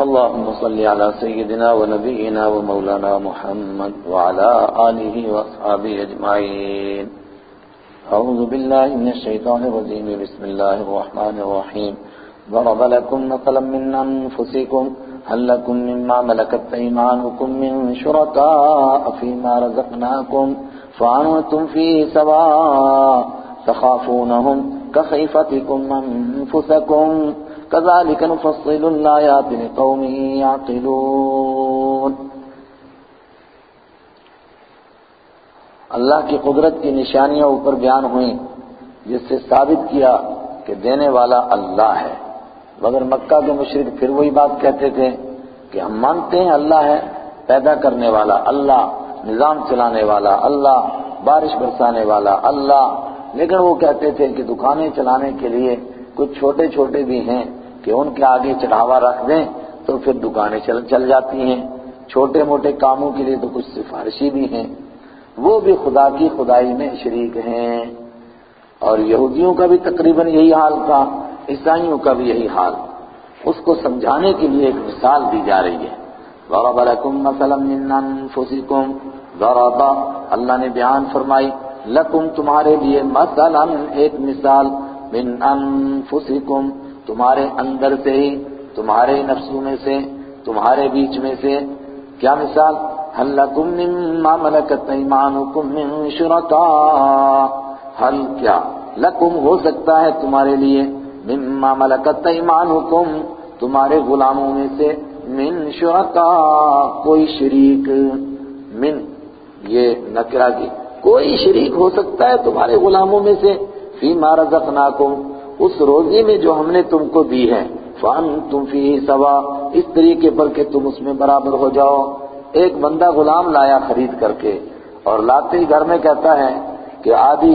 اللهم صل على سيدنا ونبينا ومولانا محمد وعلى آله وأصحابه أجمعين. أعوذ بالله من الشيطان الرجيم. بسم الله الرحمن الرحيم. ضرب لكم مثلا من أنفسكم هل لكم مما ملكت أيمانكم من شركاء فيما رزقناكم فأنتم فيه سواء تخافونهم كخيفتكم أنفسكم كذلك نفصل الآيات لقوم يعقلون. اللہ کی قدرت کی نشانیاں اوپر بیان ہوئیں جس سے ثابت کیا کہ دینے والا اللہ ہے، مگر مکہ کے مشرک پھر وہی بات کہتے تھے کہ ہم مانتے ہیں اللہ ہے، پیدا کرنے والا اللہ، نظام چلانے والا اللہ، بارش برسانے والا اللہ، لیکن وہ کہتے تھے کہ دکانیں چلانے کے لیے کچھ چھوٹے چھوٹے بھی ہیں کہ ان کے آگے چڑھاوا رکھ دیں تو پھر دکانیں چل جاتی ہیں، چھوٹے موٹے کاموں کے لیے تو کچھ سفارشی بھی ہیں، وہ بھی خدا کی خدائی میں شریک ہیں. اور یہودیوں کا بھی تقریباً یہی حال تھا، عیسائیوں کا بھی یہی حال. اس کو سمجھانے کے لیے ایک مثال دی جا رہی ہے. ضرب لکم مثلا من انفسکم، ضرب اللہ نے بیان فرمائی، لکم تمہارے لیے، مثلا ایک مثال، من انفسکم تمہارے اندر سے ہی، تمہارے نفسوں میں سے، تمہارے بیچ میں سے. کیا مثال؟ هل لکم مما ملکت ایمانکم من شرکاء، حل کیا، لکم ہو سکتا ہے تمہارے لیے، مما ملکت ایمانکم تمہارے غلاموں میں سے، من شرکاء کوئی شریک، من یہ نکرہ کی، کوئی شریک ہو سکتا ہے تمہارے غلاموں میں سے، فیما رزقناکم اس روزی میں جو ہم نے تم کو دی ہے، فانتم فیہ سوا اس طریقے پر کہ تم اس میں برابر ہو جاؤ. ایک بندہ غلام لایا خرید کر کے اور لاتے ہی گھر میں کہتا ہے کہ آدھی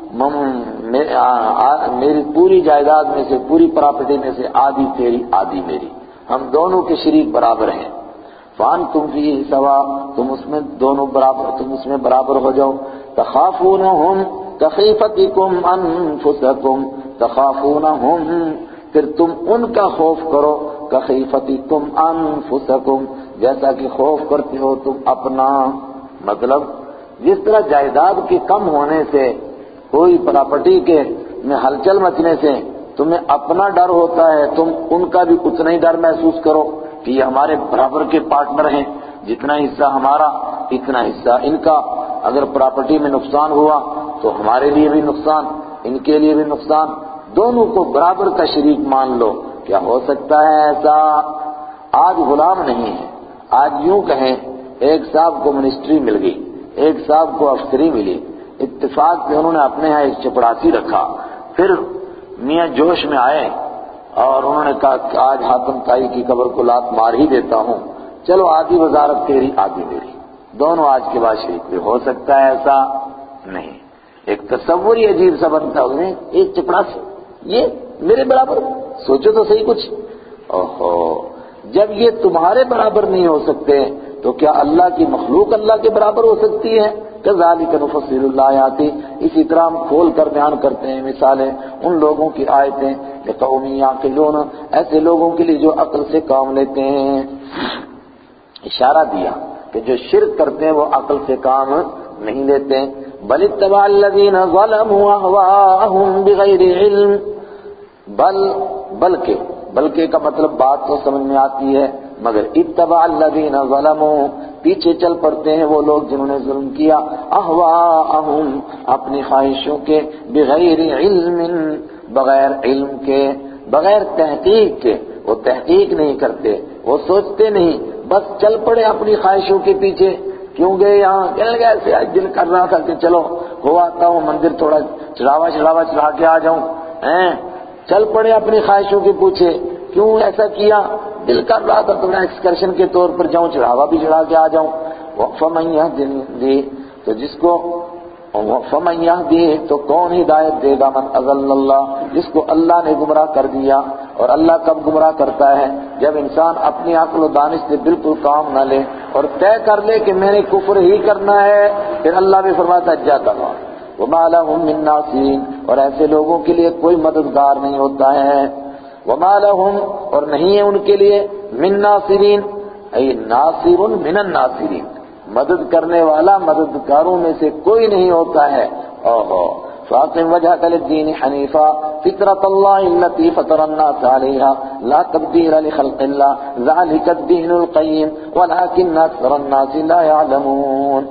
میری پوری جائیداد میں سے، پوری پراپرٹی میں سے آدھی تیری آدھی میری، ہم دونوں کے شریک برابر ہیں. فانتم فیہ سوا تم اس میں دونوں برابر، تم اس میں برابر ہو جاؤ. تخافونہم کخیفتکم انفسکم، تخافونہم پھر تم ان کا خوف کرو، کخیفتکم انفسکم جیسا کہ خوف کرتے ہو تم اپنا. مطلب جس طرح جائیداد کے کم ہونے سے، کوئی پراپرٹی کے میں ہلچل مچنے سے تمہیں اپنا ڈر ہوتا ہے، تم ان کا بھی اتنا ہی ڈر محسوس کرو کہ یہ ہمارے برابر کے پارٹنر ہیں، جتنا حصہ ہمارا اتنا حصہ ان کا. اگر پراپرٹی میں نقصان ہوا تو ہمارے لیے بھی نقصان، ان کے لیے بھی نقصان، دونوں کو برابر کا شریک مان لو. کیا ہو سکتا ہے ایسا؟ آج غلام نہیں ہے، آج یوں کہیں ایک صاحب کو منسٹری مل گئی، ایک صاحب کو افسری ملی، اتفاق سے انہوں نے اپنے ہاں ایک چپڑاسی رکھا، پھر میاں جوش میں آئے اور انہوں نے کہا کہ آج حاتم تائی کی قبر کو لات مار ہی دیتا ہوں، چلو آدھی وزارت تیری آدھی میری، دونوں آج کے بعد شریک ہوئے. ہو سکتا ہے ایسا؟ نہیں. ایک تصور ہی عجیب سا بنتا ہے، ایک چپڑاسی یہ میرے برابر، سوچو تو صحیح کچھ. اوہو، جب یہ تمہارے برابر نہیں ہو سکتے تو کیا اللہ کی مخلوق اللہ کے برابر ہو سکتی ہے؟ کذالک نفصل الآیات اسی طرح ہم کھول کر بیان کرتے ہیں مثالیں ان لوگوں کی آیتیں، لقوم یعقلون ایسے لوگوں کے لیے جو عقل سے کام لیتے ہیں. اشارہ دیا کہ جو شرک کرتے ہیں وہ عقل سے کام نہیں لیتے. بل اتبع الذین ظلموا اہواءہم بغیر علم، بلکہ کا مطلب بات تو سمجھ میں آتی ہے، مگر اتبع الذین ظلموا پیچھے چل پڑتے ہیں وہ لوگ جنہوں نے ظلم کیا، اہواءہم اپنی خواہشوں کے، بغیر علم بغیر علم کے، بغیر تحقیق کے. وہ تحقیق نہیں کرتے، وہ سوچتے نہیں، بس چل پڑے اپنی خواہشوں کے پیچھے. کیوں گئے یہاں؟ کہنے لگا ایسے آج دل کر رہا تھا کہ چلو ہو آتا ہوں مندر، تھوڑا چڑھاوا چڑھا کے آ جاؤں. چل پڑے اپنی خواہشوں کے پیچھے. کیوں ایسا کیا؟ دل کر رہا تھا تھوڑا ایکسکرشن کے طور پر جاؤں، چڑھاوا بھی چڑھا کے آ جاؤں. فَمَن يَهْدِي تو جس کو فَمَن يَهْدِي تو کون ہدایت دے گا، من اضل اللہ جس کو اللہ نے گمراہ کر دیا. اور اللہ کب گمراہ کرتا ہے؟ جب انسان اپنی عقل و دانش سے بالکل کام نہ لے اور طے کر لے کہ میں نے کفر ہی کرنا ہے، پھر اللہ بھی فرماتا ہے جاتا ہوا. وَمَا لَهُم مِّن نَاصِرِينَ اور ایسے لوگوں کے لیے کوئی مددگار نہیں ہوتا ہے. وَمَا لَهُمْ اور نہیں ہے ان کے لیے، من ناصرین، ای ناصر من الناصرین، مدد کرنے والا مددگاروں میں سے کوئی نہیں ہوتا ہے۔ اوہو فاقم وجهك للدين حنيفا فطرة الله التي فطر الناس عليها لا تبديل لخلق الله ذلك الدين القيم ولكن أكثر الناس لا يعلمون۔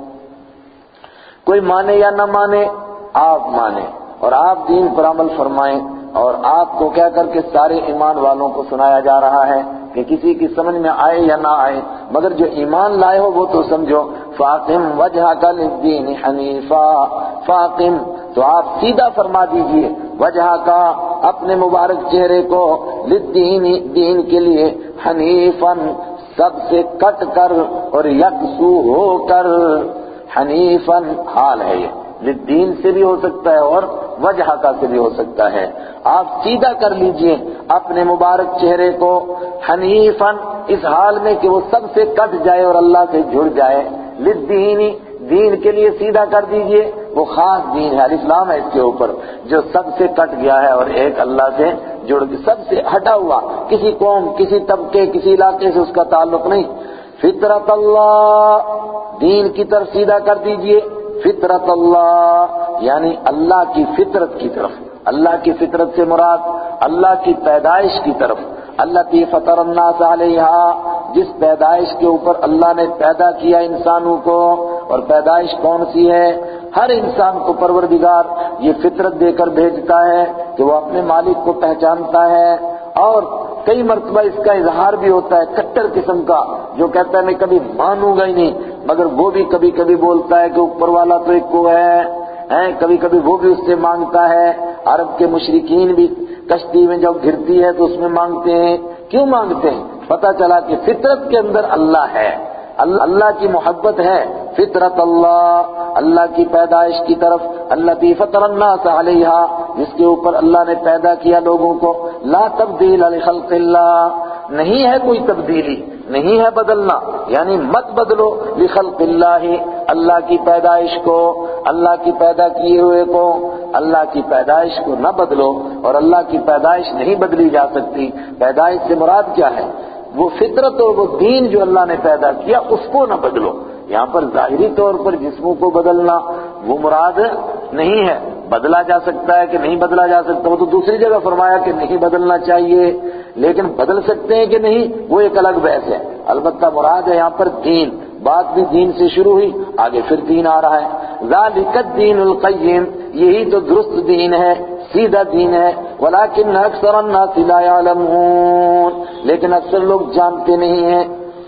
کوئی مانے یا نہ مانے، آپ مانیں اور آپ دین پر عمل فرمائیں، اور آپ کو کہہ کر کے سارے ایمان والوں کو سنایا جا رہا ہے کہ کسی کی سمجھ میں آئے یا نہ آئے، مگر جو ایمان لائے ہو وہ تو سمجھو۔ فاقم وجہک للدین حنیفا، فاقم تو آپ سیدھا فرما دیجئے، وجہ کا اپنے مبارک چہرے کو، للدین دین کے لیے، حنیفاً سب سے کٹ کر اور یکسو ہو کر، حنیفاً حال ہے یہ، للدین سے بھی ہو سکتا ہے اور وجہ کا سے بھی ہو سکتا ہے۔ آپ سیدھا کر لیجئے اپنے مبارک چہرے کو، حنیفاً اس حال میں کہ وہ سب سے کٹ جائے اور اللہ سے جڑ جائے، للدین دین کے لیے سیدھا کر دیجئے، وہ خاص دین ہے، الاسلام ہے اس کے اوپر، جو سب سے کٹ گیا ہے اور ایک اللہ سے جڑ کے سب سے ہٹا ہوا، کسی قوم، کسی طبقے، کسی علاقے سے اس کا تعلق نہیں۔ فطرت اللہ، دین کی طرف سیدھا کر دیجئے، فطرت اللہ یعنی اللہ کی فطرت کی طرف، اللہ کی فطرت سے مراد اللہ کی پیدائش کی طرف، التی فطر الناس علیہا، جس پیدائش کے اوپر اللہ نے پیدا کیا انسانوں کو، اور پیدائش کون سی ہے؟ ہر انسان کو پروردگار یہ فطرت دے کر بھیجتا ہے کہ وہ اپنے مالک کو پہچانتا ہے، اور کئی مرتبہ اس کا اظہار بھی ہوتا ہے کٹر قسم کا، جو کہتا ہے میں کبھی مانوں گا ہی نہیں، مگر وہ بھی کبھی کبھی بولتا ہے کہ اوپر والا تو ایک کو ہے، کبھی کبھی وہ بھی اس سے مانگتا ہے۔ عرب کے مشرکین بھی کشتی میں جب گرتی ہے تو اس میں مانگتے ہیں، کیوں مانگتے ہیں؟ پتہ چلا کہ فطرت کے اندر اللہ ہے، اللہ کی محبت ہے، فطرت اللہ، اللہ کی پیدائش کی طرف، التی فطر الناس علیہا، جس کے اوپر اللہ نے پیدا کیا لوگوں کو، لا تبدیل لخلق اللہ، نہیں ہے کوئی تبدیلی، نہیں ہے بدلنا، یعنی مت بدلو لخلق اللہ، اللہ کی پیدائش کو، اللہ کی پیدا کیے ہوئے کو، اللہ کی پیدائش کو نہ بدلو، اور اللہ کی پیدائش نہیں بدلی جا سکتی۔ پیدائش سے مراد کیا ہے؟ وہ فطرت اور وہ دین جو اللہ نے پیدا کیا اس کو نہ بدلو۔ یہاں پر ظاہری طور پر جسموں کو بدلنا وہ مراد نہیں ہے، بدلا جا سکتا ہے کہ نہیں بدلا جا سکتا، وہ تو دوسری جگہ فرمایا کہ نہیں بدلنا چاہیے، لیکن بدل سکتے ہیں کہ نہیں وہ ایک الگ بحث ہے۔ البتہ مراد ہے یہاں پر دین، بات بھی دین سے شروع ہوئی، آگے پھر دین آ رہا ہے۔ ذالک الدین القیم، یہی تو درست دین ہے، سیدھا دین ہے، ولیکن اکثر الناس لا یعلمون، لیکن اکثر لوگ جانتے نہیں ہیں۔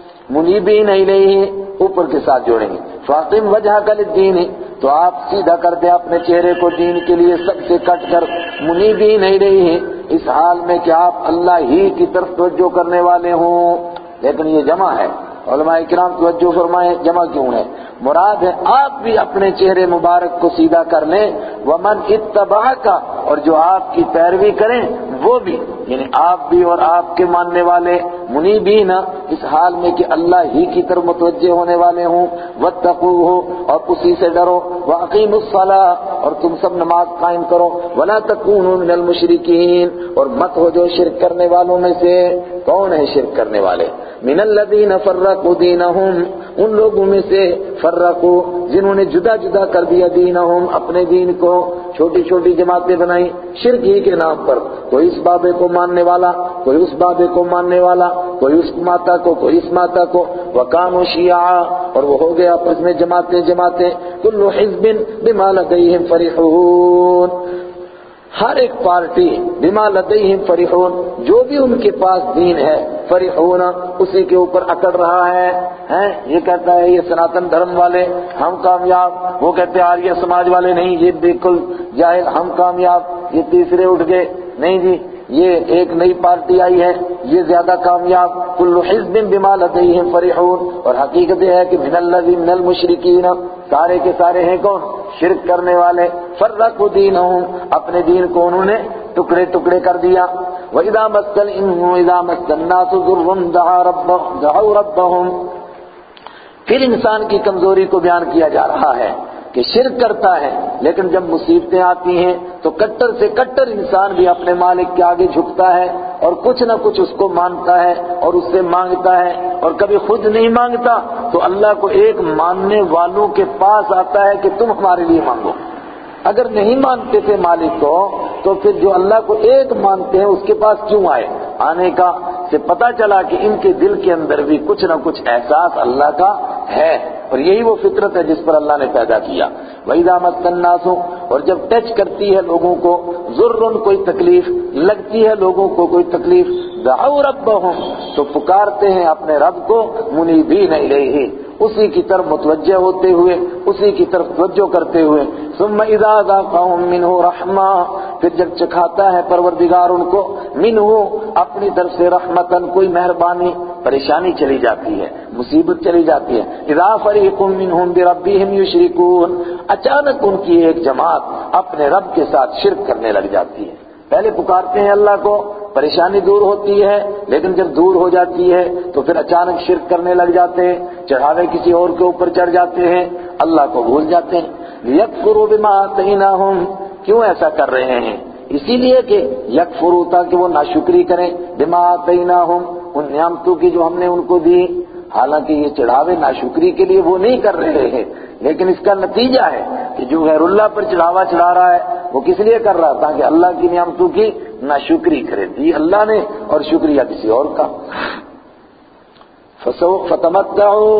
منیبین الیہ اوپر کے ساتھ جوڑیں گے، فاقم وجہک للدین، تو آپ سیدھا کر دیں اپنے چہرے کو دین کے لیے سب سے کٹ کر، منیبین الیہ اس حال میں کہ آپ اللہ ہی کی طرف توجہ کرنے والے ہوں، لیکن یہ جمع ہے، علماء کرام توجہ فرمائیں جمع کیوں ہے؟ مراد ہے آپ بھی اپنے چہرے مبارک کو سیدھا کر لیں، ومن اتبعک، اور جو آپ کی پیروی کریں وہ بھی، یعنی آپ بھی اور آپ کے ماننے والے، منیبین اس حال میں کہ اللہ ہی کی طرف متوجہ ہونے والے ہوں، واتقوہ اور اسی سے ڈرو، واقیموا الصلاۃ اور تم سب نماز قائم کرو، ولا تکونوا من المشرکین اور مت ہو جو شرک کرنے والوں میں سے۔ کون ہے شرک کرنے والے؟ من الذین فرقوا دینہم، ان لوگوں میں سے فرقوا جنہوں نے جدا جدا کر دیا دینہم اپنے دین کو، چھوٹی چھوٹی جماعتیں بنائی شرک ہی کے نام پر، کوئی اس بابے کو ماننے والا، کوئی اس بابے کو ماننے والا، کوئی اس ماتا کو، کوئی اس ماتا کو، وکانوا شیعا اور وہ ہو گیا آپس میں جماعتیں، کل حزب بما لدیہم فرحون، ہر ایک پارٹی بما لدیہم فرحون جو بھی ان کے پاس دین ہے، فرحون اسی کے اوپر اکڑ رہا ہے، یہ کہتا ہے یہ سناتن دھرم والے ہم کامیاب، وہ کہتے ہیں آریہ سماج والے نہیں یہ بالکل جاہل ہم کامیاب، یہ تیسرے اٹھ گئے نہیں جی یہ ایک نئی پارٹی آئی ہے یہ زیادہ کامیاب، کل حزب بما لدیہم فرحون، اور حقیقت یہ ہے کہ من المشرکین سارے کے سارے ہیں کون؟ شرک کرنے والے، فرقوا دینہم اپنے دین کو انہوں نے ٹکڑے ٹکڑے کر دیا، وَإِذَا مَسَّ النَّاسُ ضُرٌّ دَعَوْا رَبَّهُمْ، پھر انسان کی کمزوری کو بیان کیا جا رہا ہے کہ شرک کرتا ہے، لیکن جب مصیبتیں آتی ہیں تو کٹر سے کٹر انسان بھی اپنے مالک کے آگے جھکتا ہے اور کچھ نہ کچھ اس کو مانتا ہے اور اس سے مانگتا ہے، اور کبھی خود نہیں مانگتا تو اللہ کو ایک ماننے والوں کے پاس آتا ہے کہ تم ہمارے لیے مانگو۔ اگر نہیں مانتے تھے مالک کو تو پھر جو اللہ کو ایک مانتے ہیں اس کے پاس کیوں آئے؟ آنے کا سے پتہ چلا کہ ان کے دل کے اندر بھی کچھ نہ کچھ احساس اللہ کا ہے، اور یہی وہ فطرت ہے جس پر اللہ نے پیدا کیا۔ وَإِذَا مَسَّ النَّاسُ، اور جب ٹچ کرتی ہے لوگوں کو ضرٌ کوئی تکلیف، لگتی ہے لوگوں کو کوئی تکلیف، دعوا ربهم، تو پکارتے ہیں اپنے رب کو، منیبین الیہ، اسی کی طرف متوجہ ہوتے ہوئے، اسی کی طرف توجہ کرتے ہوئے، ثم اذا ذاقهم منہ رحمہ، پھر جب چکھاتا ہے پروردگار ان کو منہ اپنی طرف سے رحمتن کوئی مہربانی، پریشانی چلی جاتی ہے، مصیبت چلی جاتی ہے، اذا فریق منہم بربہم یشرکون، اچانک ان کی ایک جماعت اپنے رب کے ساتھ شرک کرنے لگ جاتی ہے۔ پہلے پکارتے ہیں اللہ کو، پریشانی دور ہوتی ہے، لیکن جب دور ہو جاتی ہے تو پھر اچانک شرک کرنے لگ جاتے ہیں، چڑھاوے کسی اور کے اوپر چڑھ جاتے ہیں، اللہ کو بھول جاتے ہیں۔ لیکفروا بما آتیناہم، کیوں ایسا کر رہے ہیں؟ اسی لیے کہ یکفروا، تاکہ وہ ناشکری کریں، بما آتیناہم، ان نعمتوں کی جو ہم نے ان کو دی۔ حالانکہ یہ چڑھاوے ناشکری کے لیے وہ نہیں کر رہے ہیں، لیکن اس کا نتیجہ ہے کہ جو غیر اللہ پر چڑھاوا چڑھا رہا ہے وہ کس لیے کر رہا تھا کہ اللہ کی نعمتوں کی ناشکری کرے، دی اللہ نے اور شکریہ کسی اور کا۔ فتمتعوا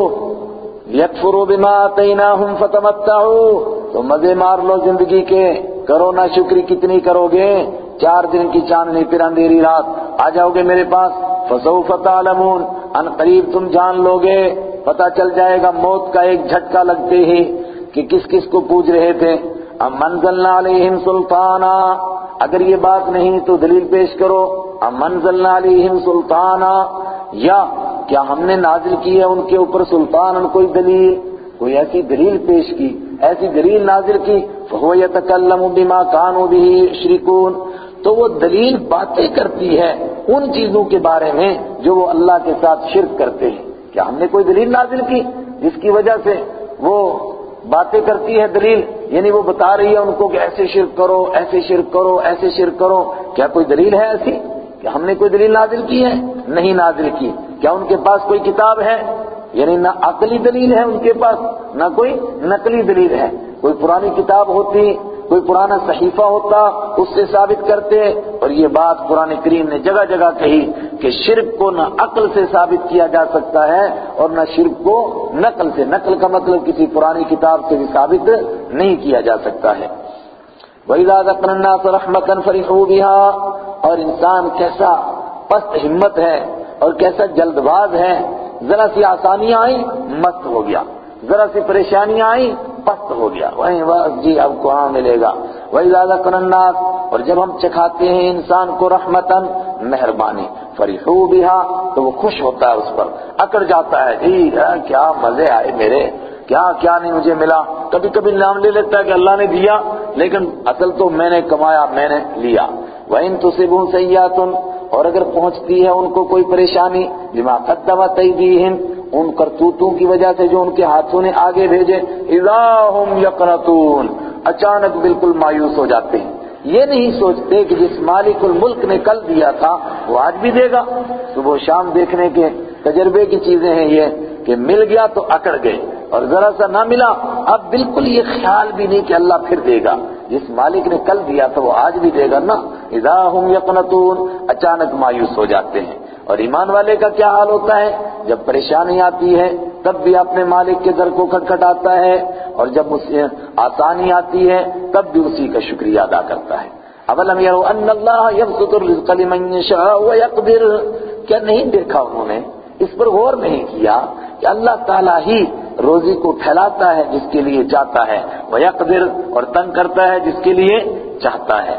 لیکفروا بما آتیناہم فتمتعوا، تو مزے مار لو زندگی کے، کرو ناشکری کتنی کرو گے؟ 4 دن کی چاندنی پھر اندھیری رات، آ جاؤ گے میرے پاس، فسوف تعلمون، ان قریب تم جان لو گے، پتہ چل جائے گا موت کا ایک جھٹکا لگتے ہی کہ کس کس کو پوچھ رہے تھے۔ ام انزلنا علیہم سلطانا، اگر یہ بات نہیں تو دلیل پیش کرو، ام انزلنا علیہم سلطانا، یا کیا ہم نے نازل کی ہے ان کے اوپر سلطان، کوئی دلیل، کوئی ایسی دلیل پیش کی، ایسی دلیل نازل کی، فہو یتکلم بما کانوا بہ یشرکون، تو وہ دلیل باتیں کرتی ہے ان چیزوں کے بارے میں جو وہ اللہ کے ساتھ شرک کرتے ہیں۔ کیا ہم نے کوئی دلیل نازل کی جس کی وجہ سے وہ باتیں کرتی ہے؟ دلیل یعنی وہ بتا رہی ہے ان کو کہ ایسے شرک کرو، ایسے شرک کرو، ایسے شرک کرو، کیا کوئی دلیل ہے ایسی؟ کیا ہم نے کوئی دلیل نازل کی ہے؟ نہیں نازل کی۔ کیا ان کے پاس کوئی کتاب ہے؟ یعنی نہ عقلی دلیل ہے ان کے پاس، نہ کوئی نقلی دلیل ہے۔ کوئی پرانی کتاب ہوتی، کوئی پرانا صحیفہ ہوتا، اس سے ثابت کرتے، اور یہ بات قرآن کریم نے جگہ جگہ کہی کہ شرک کو نہ عقل سے ثابت کیا جا سکتا ہے اور نہ شرک کو نقل سے، نقل کا مطلب کسی پرانی کتاب سے بھی ثابت نہیں کیا جا سکتا ہے۔ وَإِذَا ذَكَرَ النَّاسَ رَحْمَةً فَرِحُوا بِهَا، اور انسان کیسا پست ہمت ہے اور کیسا جلد باز ہے، ذرا سی آسانیاں آئیں مست ہو گیا، ذرا سی پریشانیاں آئیں پست ہو گیا، وہیں بس جی اب کہاں ملے گا۔ وَإِذَا ذَكَرَ النَّاسَ، اور جب ہم چکھاتے ہیں انسان کو رحمتاً، مہربانی، فَرِحُوا بِهَا، تو وہ خوش ہوتا ہے اس پر، اکڑ جاتا ہے، جی کیا مزے آئے میرے، کیا کیا نہیں مجھے ملا۔ کبھی کبھی نام لے لیتا ہے کہ اللہ نے دیا، لیکن اصل تو میں نے کمایا، میں نے لیا۔ وَإِن تُصِبْهُمْ سَيِّئَةٌ، اور اگر پہنچتی ہے ان کو کوئی پریشانی، بِمَا قَدَّمَتْ أَيْدِيهِمْ، ان کرتوتوں کی وجہ سے جو ان کے ہاتھوں نے آگے بھیجے، اِذَا هُمْ يَقْنَطُونَ، اچانک بالکل مایوس ہو جاتے ہیں۔ یہ نہیں سوچتے کہ جس مالک الملک نے کل دیا تھا وہ آج بھی دے گا۔ صبح و شام دیکھنے کے تجربے کی چیزیں ہیں یہ کہ مل گیا تو اکڑ گئے، اور ذرا سا نہ ملا اب بالکل یہ خیال بھی نہیں کہ اللہ پھر دے گا، جس مالک نے کل دیا تھا وہ آج بھی دے گا نا۔ اذا ہم یقنطون، اچانک مایوس ہو جاتے ہیں۔ اور ایمان والے کا کیا حال ہوتا ہے؟ جب پریشانی آتی ہے تب بھی اپنے مالک کے در کو کھٹکھٹاتا ہے، اور جب آسانی آتی ہے تب بھی اسی کا شکریہ ادا کرتا ہے۔ اولم یروا ان اللہ یبسط الرزق لمن یشاء ویقدر، کیا نہیں دیکھا انہوں نے، اس پر غور نہیں کیا کہ اللہ تعالیٰ ہی روزی کو پھیلاتا ہے جس کے لیے چاہتا ہے، ویقدر، اور تنگ کرتا ہے جس کے لیے چاہتا ہے۔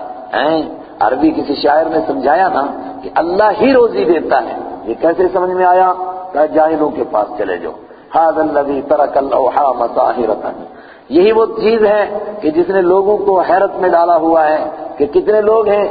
عربی کسی شاعر نے سمجھایا نا کہ اللہ ہی روزی دیتا ہے، یہ کیسے سمجھ میں آیا؟ کہ جاہلوں کے پاس چلے جاؤ۔ ھذا الذی ترک الاوحام ساہرۃ، یہی وہ چیز ہے کہ جس نے لوگوں کو حیرت میں ڈالا ہوا ہے کہ کتنے لوگ ہیں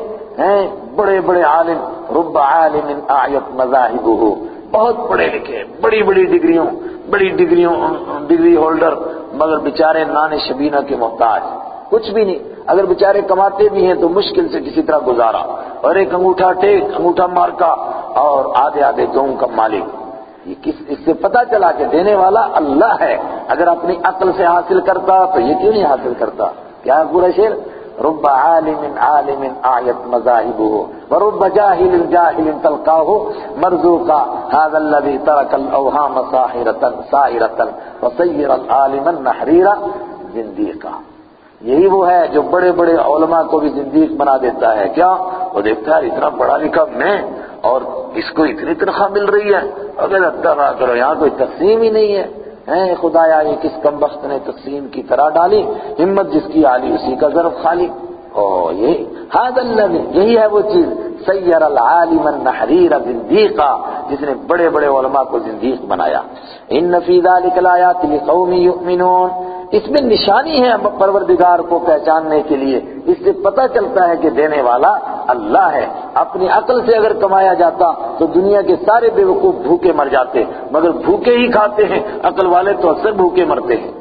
بڑے بڑے عالم، رب عالم اعیت مذاہبہ، بہت پڑھے لکھے، بڑی ڈگری ہولڈر، مگر بیچارے نان شبینہ کے محتاج، کچھ بھی نہیں. اگر بیچارے کماتے بھی ہیں تو مشکل سے کسی طرح گزارا، اور ایک انگوٹھا ٹیک انگوٹھا مار کا اور آدھے آدھے گہوں کا مالک. یہ اس سے پتہ چلا کہ دینے والا اللہ ہے. اگر اپنی عقل سے حاصل کرتا تو یہ کیوں نہیں حاصل کرتا؟ کیا ہے پورا شعر؟ رب عالم عالم آیت مذاہبہ ورب جاہل جاہل تلقاہ مرزوقا هذا الذي ترك الاوهام سائرة وصير العالم النحريرا زندیقا. یہی وہ ہے جو بڑے بڑے علماء کو بھی زندیق بنا دیتا ہے. کیا؟ وہ دیکھتا ہے اتنا پڑھا لکھا میں اور اس کو اتنی تنخواہ مل رہی ہے، اگر اتنا کرو یہاں کوئی تقسیم ہی نہیں ہے. خدایا یہ کس کمبخت نے تقسیم کی طرح ڈالی، ہمت جس کی عالی اسی کا ظرف خالی. یہی هذا الذی، یہی ہے وہ چیز سیر العالم النحریر زندیقا، جس نے بڑے بڑے علماء کو زندیق بنایا. ان فی ذلک الآیات لقوم یؤمنون، اس میں نشانی ہے پروردگار کو پہچاننے کے لیے. اس سے پتہ چلتا ہے کہ دینے والا اللہ ہے. اپنی عقل سے اگر کمایا جاتا تو دنیا کے سارے بیوقوف بھوکے مر جاتے، مگر بھوکے ہی کھاتے ہیں، عقل والے تو اکثر بھوکے مرتے ہیں.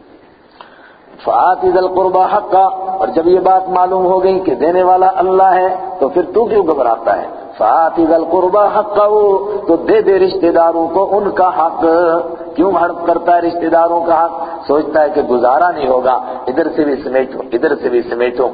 فآت ذی القربى حقا، اور جب یہ بات معلوم ہو گئی کہ دینے والا اللہ ہے تو پھر تو کیوں گھبراتا ہے؟ فآت ذی القربى حقا، تو دے دے رشتہ داروں کو ان کا حق. کیوں ہڑپ کرتا ہے رشتہ داروں کا حق؟ سوچتا ہے کہ گزارا نہیں ہوگا، ادھر سے بھی سمیٹو ادھر سے بھی سمیٹو.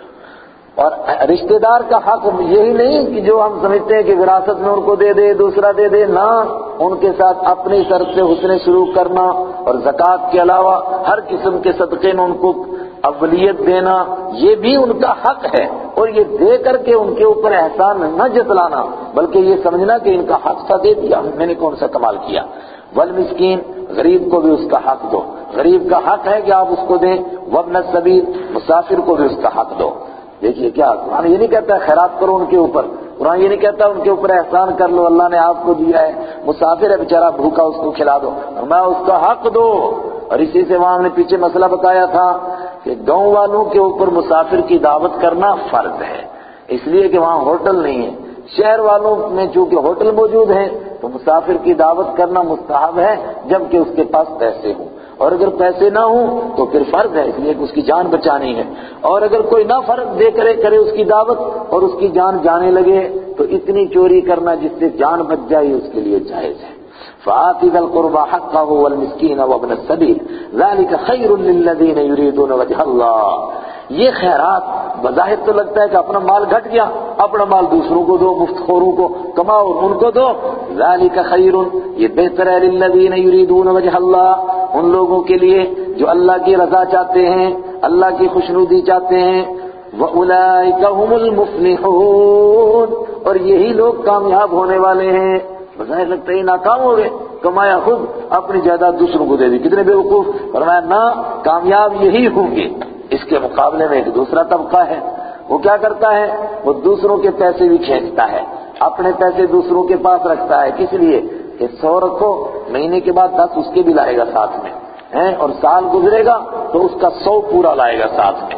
اور رشتہ دار کا حق یہی نہیں کہ جو ہم سمجھتے ہیں کہ وراثت میں ان کو دے دے دوسرا دے دے، نہ، ان کے ساتھ اپنی طرف سے حسن سلوک کرنا، اور زکوٰۃ کے علاوہ ہر قسم کے صدقے میں ان کو اولیت دینا، یہ بھی ان کا حق ہے. اور یہ دے کر کے ان کے اوپر احسان نہ جتلانا، بلکہ یہ سمجھنا کہ ان کا حق تھا دے دیا، میں نے کون سا کمال کیا. والمسکین، غریب کو بھی اس کا حق دو، غریب کا حق ہے کہ آپ اس کو دیں. وابن السبیل، مسافر کو بھی اس کا حق دو. دیکھیے کیا قرآن یہ نہیں کہتا ہے خیرات کرو ان کے اوپر، قرآن یہ نہیں کہتا ان کے اوپر احسان کر لو، اللہ نے آپ کو دیا ہے، مسافر ہے بیچارہ بھوکا اس کو کھلا دو، میں اس کا حق دو. اور اسی سے وہاں ہم نے پیچھے مسئلہ بتایا تھا کہ گاؤں والوں کے اوپر مسافر کی دعوت کرنا فرض ہے، اس لیے کہ وہاں ہوٹل نہیں ہے. شہر والوں میں چونکہ ہوٹل موجود ہیں تو مسافر کی دعوت کرنا مستحب ہے جبکہ اس کے پاس پیسے ہوں، اور اگر پیسے نہ ہوں تو پھر فرض ہے، اس لیے کہ اس کی جان بچانی ہے. اور اگر کوئی نہ فرض دے کرے اس کی دعوت اور اس کی جان جانے لگے تو اتنی چوری کرنا جس سے جان بچ جائے اس کے لیے جائز ہے. فآت ذی القربى حقه والمسکین وابن السبیل ذلك خیر للذین یریدون وجہ اللہ. یہ خیرات بظاہر تو لگتا ہے کہ اپنا مال گھٹ گیا، اپنا مال دوسروں کو دو، مفت خوروں کو کماؤ ان کو دو. ذالک خیر، یہ بہتر ہے للذین یریدون وجہ اللہ، ان لوگوں کے لیے جو اللہ کی رضا چاہتے ہیں، اللہ کی خوشنودی چاہتے ہیں. وَأُولَئِكَ هُمُ الْمُفْلِحُونَ، اور یہی لوگ کامیاب ہونے والے ہیں. بظاہر لگتا ہے ناکام ہو گئے، کمایا خود، اپنی جائیداد دوسروں کو دے دی، کتنے بیوقوف. فرمایا نہ، کامیاب یہی ہوں گے. اس کے مقابلے میں ایک دوسرا طبقہ ہے، وہ کیا کرتا ہے؟ وہ دوسروں کے پیسے بھی کھینچتا ہے، اپنے پیسے دوسروں کے پاس رکھتا ہے. کس لیے کہ 100 رکھو، مہینے کے بعد 10 اس کے بھی لائے گا ساتھ میں، اور سال گزرے گا تو اس کا 100 پورا لائے گا ساتھ میں.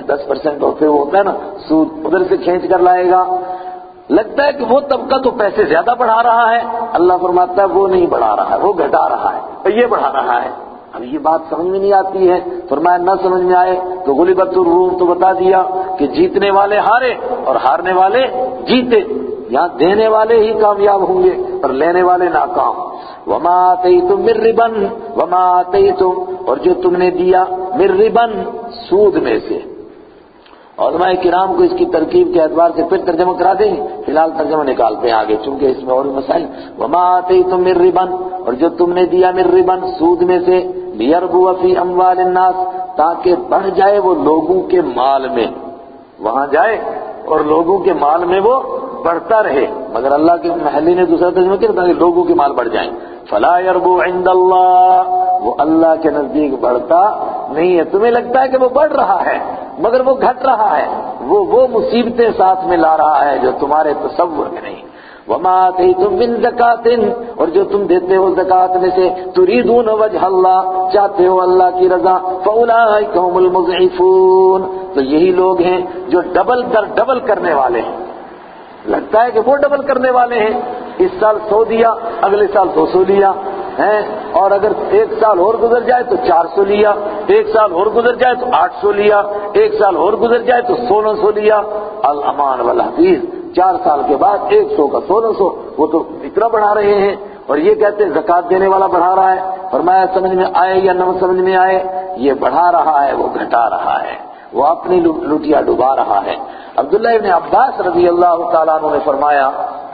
10% اور پھر وہ ہوتا ہے نا سود، ادھر سے کھینچ کر لائے گا. لگتا ہے کہ وہ طبقہ تو پیسے زیادہ بڑھا رہا ہے، اللہ فرماتا ہے وہ نہیں بڑھا رہا ہے، وہ گھٹا رہا ہے، اور یہ بڑھا رہا ہے. اب یہ بات سمجھ میں نہیں آتی ہے. فرمایا نہ سمجھ میں آئے تو غلبت الروم، تو بتا دیا کہ جیتنے والے ہارے اور ہارنے والے جیتے. یہاں دینے والے ہی کامیاب ہوں گے اور لینے والے ناکام. وما آتیتم من ربا، وما آتیتم، اور جو تم نے دیا من ربا، سود میں سے. علماء کرام کو اس کی ترکیب کے اعتبار سے پھر ترجمہ کرا دیں گے، فی الحال ترجمہ نکالتے ہیں آگے چونکہ اس میں اور بھی مسائل. وما آتیتم من ربا، اور جو تم نے دیا من ربا، سود میں سے، لیربو فی اموال الناس، تاکہ بڑھ جائے وہ لوگوں کے مال میں، وہاں جائے اور لوگوں کے مال میں وہ بڑھتا رہے. مگر اللہ کے محلی نے دوسرا ترجمہ کیا تاکہ لوگوں کے مال بڑھ جائیں. فلا يربو عند اللہ، وہ اللہ کے نزدیک بڑھتا نہیں ہے. تمہیں لگتا ہے کہ وہ بڑھ رہا ہے مگر وہ گھٹ رہا ہے، وہ مصیبتیں ساتھ میں لا رہا ہے جو تمہارے تصور میں نہیں. وما آتیتم من زکاۃ، اور جو تم دیتے ہو زکوٰۃ میں سے، تریدون وجہ اللہ، چاہتے ہو اللہ کی رضا، فاولئک هم المضعفون، تو یہی لوگ ہیں جو ڈبل در ڈبل کرنے والے ہیں. لگتا ہے کہ وہ ڈبل کرنے والے ہیں، اس سال 100 دیا، اگلے سال 200 لیا، ہیں، اور اگر 1 سال اور گزر جائے تو 400 لیا، 1 سال اور گزر جائے تو 800 لیا، 1 سال اور گزر جائے تو 1600 لیا۔ الامان والحفیظ 4 سال کے بعد 100 کا 1600، وہ تو اتنا بڑھا رہے ہیں، اور یہ کہتے ہیں زکوٰۃ دینے والا بڑھا رہا ہے۔ فرمایا سمجھ میں آئے یا نہ سمجھ میں آئے، یہ بڑھا رہا ہے، وہ گھٹا رہا ہے، وہ اپنی لٹیا ڈبا رہا ہے۔ عبداللہ ابن عباس رضی اللہ تعالیٰ عنہ نے فرمایا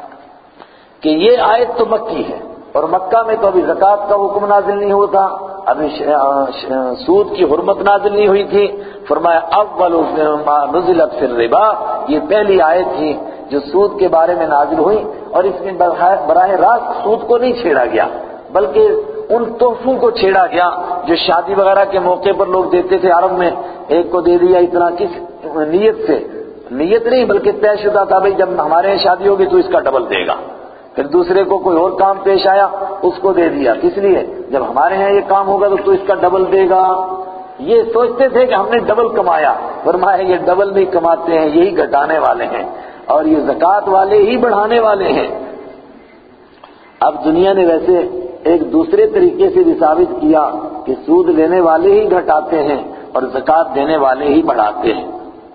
کہ یہ آیت تو مکی ہے، اور مکہ میں تو ابھی زکوٰۃ کا حکم نازل نہیں ہوتا، ابھی سود کی حرمت نازل نہیں ہوئی تھی۔ فرمایا اول ما نزلت فی الربا، یہ پہلی آیت تھی جو سود کے بارے میں نازل ہوئی، اور اس میں براہ راست سود کو نہیں چھیڑا گیا، بلکہ ان تحفوں کو چھیڑا گیا جو شادی وغیرہ کے موقع پر لوگ دیتے تھے عرب میں۔ ایک کو دے دیا اتنا، کس نیت سے؟ نیت نہیں، بلکہ طے شدہ تھا، بھئی جب ہمارے یہاں شادی ہوگی تو اس کا ڈبل دے گا۔ پھر دوسرے کو کوئی اور کام پیش آیا، اس کو دے دیا، کس لیے؟ جب ہمارے ہاں یہ کام ہوگا تو اس کا ڈبل دے گا۔ یہ سوچتے تھے کہ ہم نے ڈبل کمایا، فرمایا یہ ڈبل نہیں کماتے ہیں، یہی گھٹانے والے ہیں، اور یہ زکوٰۃ والے ہی بڑھانے والے ہیں۔ اب دنیا نے ویسے ایک دوسرے طریقے سے بھی ثابت کیا کہ سود لینے والے ہی گھٹاتے ہیں اور زکوٰۃ دینے والے ہی بڑھاتے ہیں۔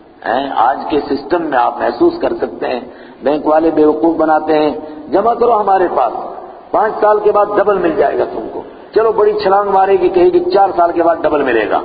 آج کے سسٹم میں آپ محسوس کر سکتے ہیں، بینک والے بیوقوف بناتے ہیں، جمع کرو ہمارے پاس، 5 سال کے بعد ڈبل مل جائے گا تم کو، چلو بڑی چھلانگ مارے گی، کہے گی 4 سال کے بعد ڈبل ملے گا۔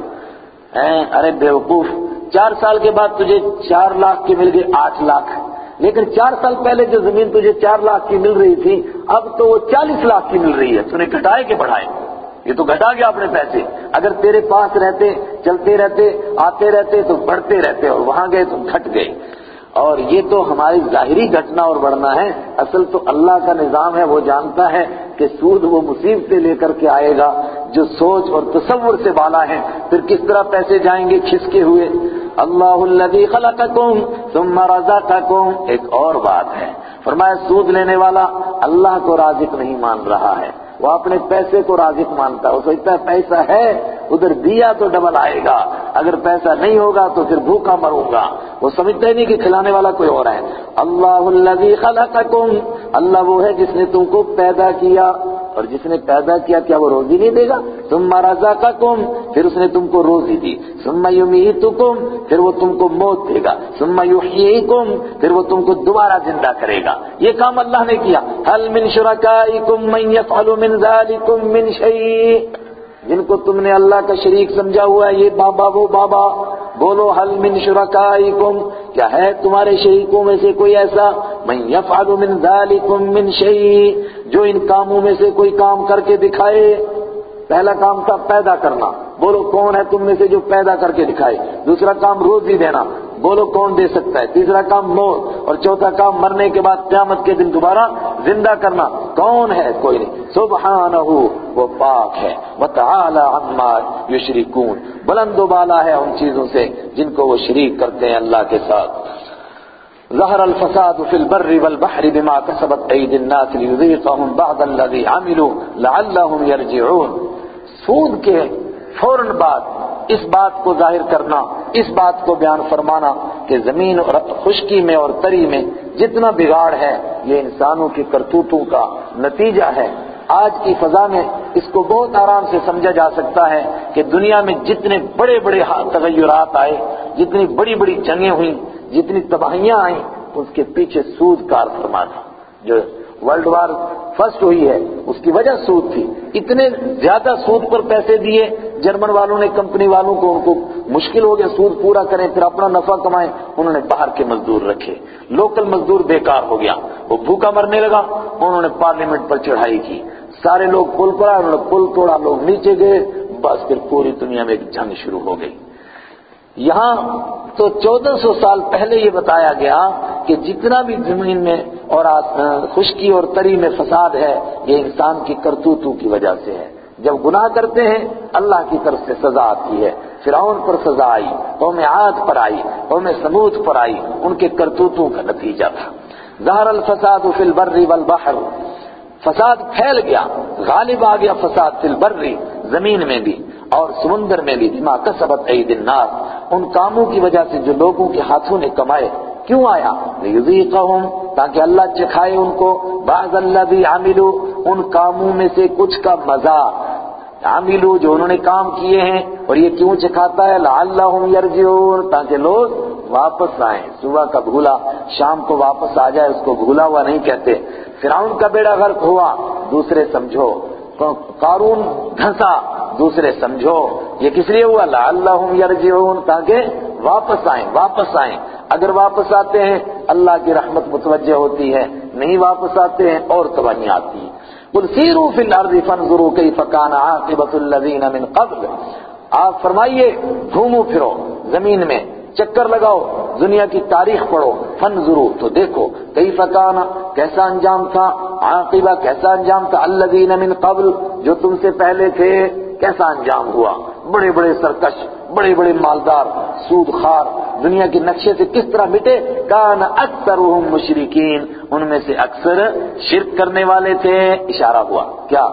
ارے بیوقوف، 4 سال کے بعد تجھے 4 لاکھ کی مل گئی 8 لاکھ، لیکن 4 سال پہلے جو زمین تجھے 4 لاکھ کی مل رہی تھی اب تو وہ 40 لاکھ کی مل رہی ہے، تو نے گھٹائے کہ بڑھائے؟ یہ تو گھٹا گیا اپنے پیسے۔ اگر تیرے پاس رہتے، چلتے رہتے، آتے رہتے تو بڑھتے رہتے، اور وہاں گئے تو گھٹ گئے۔ اور یہ تو ہماری ظاہری گھٹنا اور بڑھنا ہے، اصل تو اللہ کا نظام ہے، وہ جانتا ہے کہ سود وہ مصیبتیں لے کر کے آئے گا جو سوچ اور تصور سے بالا ہے، پھر کس طرح پیسے جائیں گے کھسکے ہوئے۔ اللہ الذی خلقکم ثم رزقکم، ایک اور بات ہے، فرمایا سود لینے والا اللہ کو رازق نہیں مان رہا ہے، وہ اپنے پیسے کو رازق مانتا ہے، وہ سوچتا ہے پیسہ ہے ادھر دیا تو ڈبل آئے گا، اگر پیسہ نہیں ہوگا تو پھر بھوکا مروں گا، وہ سمجھتا ہی نہیں کہ کھلانے والا کوئی اور ہے۔ اللہ الذی خلقکم، اللہ وہ ہے جس نے تم کو پیدا کیا، اور جس نے پیدا کیا کیا وہ روزی نہیں دے گا؟ ثم رزقکم، پھر اس نے تم کو روزی دی، ثم یمیتکم، پھر وہ تم کو موت دے گا، ثم یحییکم، پھر وہ تم کو دوبارہ زندہ کرے گا۔ یہ کام اللہ نے کیا۔ هل من شرکائکم من یفعل من ذلکم من شیء، جن کو تم نے اللہ کا شریک سمجھا ہوا ہے، یہ بابا وہ بابا، بولو هل من شرکائکم، کیا ہے تمہارے شریکوں میں سے کوئی ایسا، من یفعل من ذلکم من شیء، جو ان کاموں میں سے کوئی کام کر کے دکھائے۔ پہلا کام تھا پیدا کرنا، بولو کون ہے تم میں سے جو پیدا کر کے دکھائے؟ دوسرا کام روزی دینا، بولو کون دے سکتا ہے؟ تیسرا کام موت، اور چوتھا کام مرنے کے بعد قیامت کے دن دوبارہ زندہ کرنا، کون ہے؟ کوئی نہیں، سبحانہ، وہ پاک ہے، وتعالی عما یشرکون، بلند و بالا ہے ان چیزوں سے جن کو وہ شریک کرتے ہیں اللہ کے ساتھ۔ ظہر الفساد فی البر والبحر بما کسبت ایدی الناس لیذیقہم بعض الذی عملوا لعلہم یرجعون، سود کے فوراً بعد اس بات کو ظاہر کرنا، اس بات کو بیان فرمانا کہ زمین اور خشکی میں اور تری میں جتنا بگاڑ ہے یہ انسانوں کی کرتوتوں کا نتیجہ ہے۔ آج کی فضا میں اس کو بہت آرام سے سمجھا جا سکتا ہے کہ دنیا میں جتنے بڑے بڑے تغیرات آئے، جتنی بڑی بڑی جنگیں ہوئیں، جتنی تباہیاں آئیں، اس کے پیچھے سود کار فرما تھا۔ جو ورلڈ وار فرسٹ ہوئی ہے اس کی وجہ سود تھی، اتنے زیادہ سود پر پیسے دیے جرمن والوں نے کمپنی والوں کو، ان کو مشکل ہو گیا سود پورا کریں پھر اپنا نفع کمائیں، انہوں نے باہر کے مزدور رکھے، لوکل مزدور بیکار ہو گیا، وہ بھوکا مرنے لگا، انہوں نے پارلیمنٹ پر چڑھائی کی، سارے لوگ پل پر آئے، انہوں نے پل توڑا، لوگ نیچے گئے، بس پھر پوری دنیا میں ایک جنگ شروع ہو گئی۔ یہاں تو 1400 سال پہلے یہ بتایا گیا کہ جتنا بھی زمین میں اور خشکی اور تری میں فساد ہے یہ انسان کی کرتوتوں کی وجہ سے ہے۔ جب گناہ کرتے ہیں اللہ کی طرف سے سزا آتی ہے، فرعون پر سزا آئی، قوم عاد پر آئی، قوم ثمود پر آئی، ان کے کرتوتوں کا نتیجہ تھا۔ ظہر الفساد فی البر والبحر، فساد پھیل گیا، غالب آ گیا فساد فی البر، زمین میں بھی اور سمندر میں بھی، بما کسبت ایدی الناس، ان کاموں کی وجہ سے جو لوگوں کے ہاتھوں نے کمائے۔ کیوں آیا؟ لیذیقہم، تاکہ اللہ چکھائے ان کو، بعض الذی عملوا، ان کاموں میں سے کچھ کا مزہ، عاملو جو انہوں نے کام کیے ہیں، اور یہ کیوں چکھاتا ہے لعلہم یرجعون تاکہ لوگ واپس آئیں۔ صبح کا بھولا شام کو واپس آ جائے، اس کو بھولا ہوا نہیں کہتے۔ فرعون کا بیڑا غرق ہوا، دوسرے سمجھو، قارون دھنسا، دوسرے سمجھو، یہ کس لیے ہوا لعلہم یرجعون تاکہ واپس آئیں۔ اگر واپس آتے ہیں اللہ کی رحمت متوجہ ہوتی ہے، نہیں واپس آتے ہیں اور تباہیاں آتی ہیں۔ قل سیروا فی الارض فانظروا کیف کان عاقبۃ الذین من قبل، آپ فرمائیے گھومو پھرو زمین میں، چکر لگاؤ، دنیا کی تاریخ پڑھو، فانظروا تو دیکھو، کیف کان کیسا انجام تھا، عاقبہ کیسا انجام تھا، الذین من قبل جو تم سے پہلے تھے، کیسا انجام ہوا، بڑے بڑے سرکش، بڑے بڑے مالدار، سود خار، دنیا کے نقشے سے کس طرح مٹے، کان اکثرهم مشرکین، ان میں سے اکثر شرک کرنے والے تھے۔ اشارہ ہوا کیا،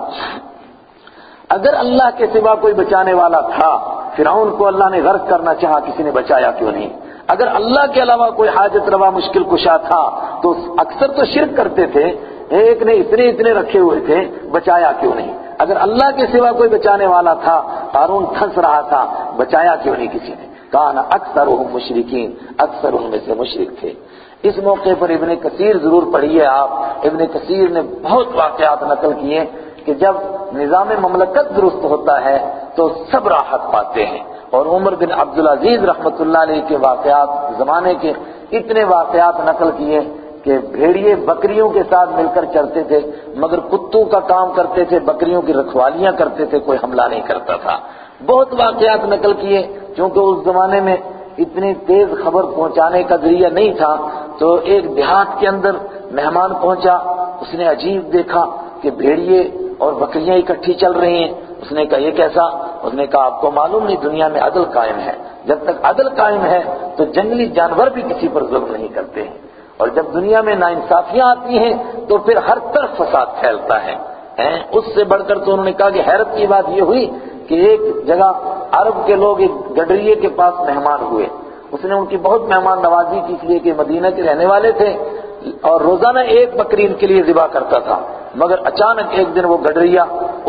اگر اللہ کے سوا کوئی بچانے والا تھا، فرعون کو اللہ نے غرق کرنا چاہا، کسی نے بچایا کیوں نہیں؟ اگر اللہ کے علاوہ کوئی حاجت روا مشکل کشا تھا تو اکثر تو شرک کرتے تھے، ایک نے اتنے رکھے ہوئے تھے، بچایا کیوں نہیں؟ اگر اللہ کے سوا کوئی بچانے والا تھا، قارون پھنس رہا تھا، بچایا کیوں نہیں کسی نے؟ کان اکثرهم مشرکین، اکثر ان میں سے مشرک تھے۔ اس موقع پر ابن کثیر ضرور پڑھیے آپ، ابن کثیر نے بہت واقعات نقل کیے کہ جب نظام مملکت درست ہوتا ہے تو سب راحت پاتے ہیں، اور عمر بن عبدالعزیز رحمۃ اللہ علیہ کے واقعات، زمانے کے اتنے واقعات نقل کیے کہ بھیڑیے بکریوں کے ساتھ مل کر چلتے تھے، مگر کتوں کا کام کرتے تھے، بکریوں کی رکھوالیاں کرتے تھے، کوئی حملہ نہیں کرتا تھا۔ بہت واقعات نقل کیے، کیونکہ اس زمانے میں اتنی تیز خبر پہنچانے کا ذریعہ نہیں تھا، تو ایک دیہات کے اندر مہمان پہنچا، اس نے عجیب دیکھا کہ بھیڑیے اور بکریاں اکٹھی چل رہی ہیں۔ اس نے کہا یہ کیسا؟ اس نے کہا آپ کو معلوم نہیں دنیا میں عدل قائم ہے، جب تک عدل قائم ہے تو جنگلی جانور بھی کسی پر ظلم نہیں کرتے ہیں، اور جب دنیا میں ناانصافیاں آتی ہیں تو پھر ہر طرف فساد پھیلتا ہے۔ اس سے بڑھ کر تو انہوں نے کہا کہ حیرت کی بات یہ ہوئی کہ ایک جگہ عرب کے لوگ ایک گڈریے کے پاس مہمان ہوئے، اس نے ان کی بہت مہمان نوازی کی، اس لیے کہ مدینہ کے رہنے والے تھے اور روزانہ ایک بکری ان کے لیے ذبح کرتا تھا، مگر اچانک ایک دن وہ گڈریا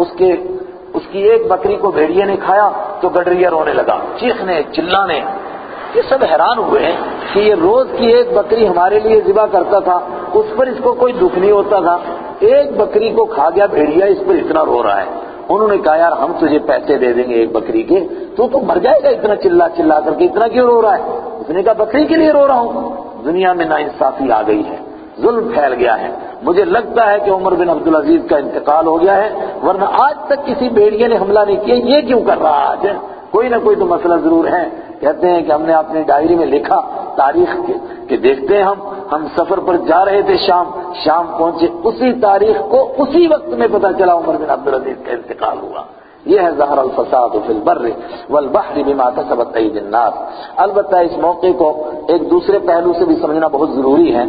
اس کی ایک بکری کو بھیڑیے نے کھایا تو گڈریا رونے لگا، چیخنے چلانے۔ یہ سب حیران ہوئے ہیں کہ یہ روز کی ایک بکری ہمارے لیے ذبح کرتا تھا، اس پر اس کو کوئی دکھ نہیں ہوتا تھا، ایک بکری کو کھا گیا بھیڑیا، اس پر اتنا رو رہا ہے۔ انہوں نے کہا یار ہم تجھے پیسے دے دیں گے ایک بکری کے، تو مر جائے گا اتنا چلا کر کے، اتنا کیوں رو رہا ہے؟ اس نے کہا بکری کے لیے رو رہا ہوں۔ دنیا میں ناانصافی آ گئی ہے، ظلم پھیل گیا ہے۔ مجھے لگتا ہے کہ عمر بن عبدالعزیز کا انتقال ہو گیا ہے، ورنہ آج تک کسی بھیڑیے نے حملہ نہیں کیا، یہ کیوں کر رہا آج؟ کوئی نہ کوئی تو مسئلہ ضرور ہے۔ کہتے ہیں کہ ہم نے اپنی ڈائری میں لکھا تاریخ کہ دیکھتے ہیں ہم سفر پر جا رہے تھے، شام پہنچے، اسی تاریخ کو اسی وقت میں پتہ چلا عمر بن عبدالعزیز کا انتقال ہوا۔ یہ ہے ظہر الفساد فی البر والبحر بما کسبت ایدی الناس۔ البتہ اس موقع کو ایک دوسرے پہلو سے بھی سمجھنا بہت ضروری ہے۔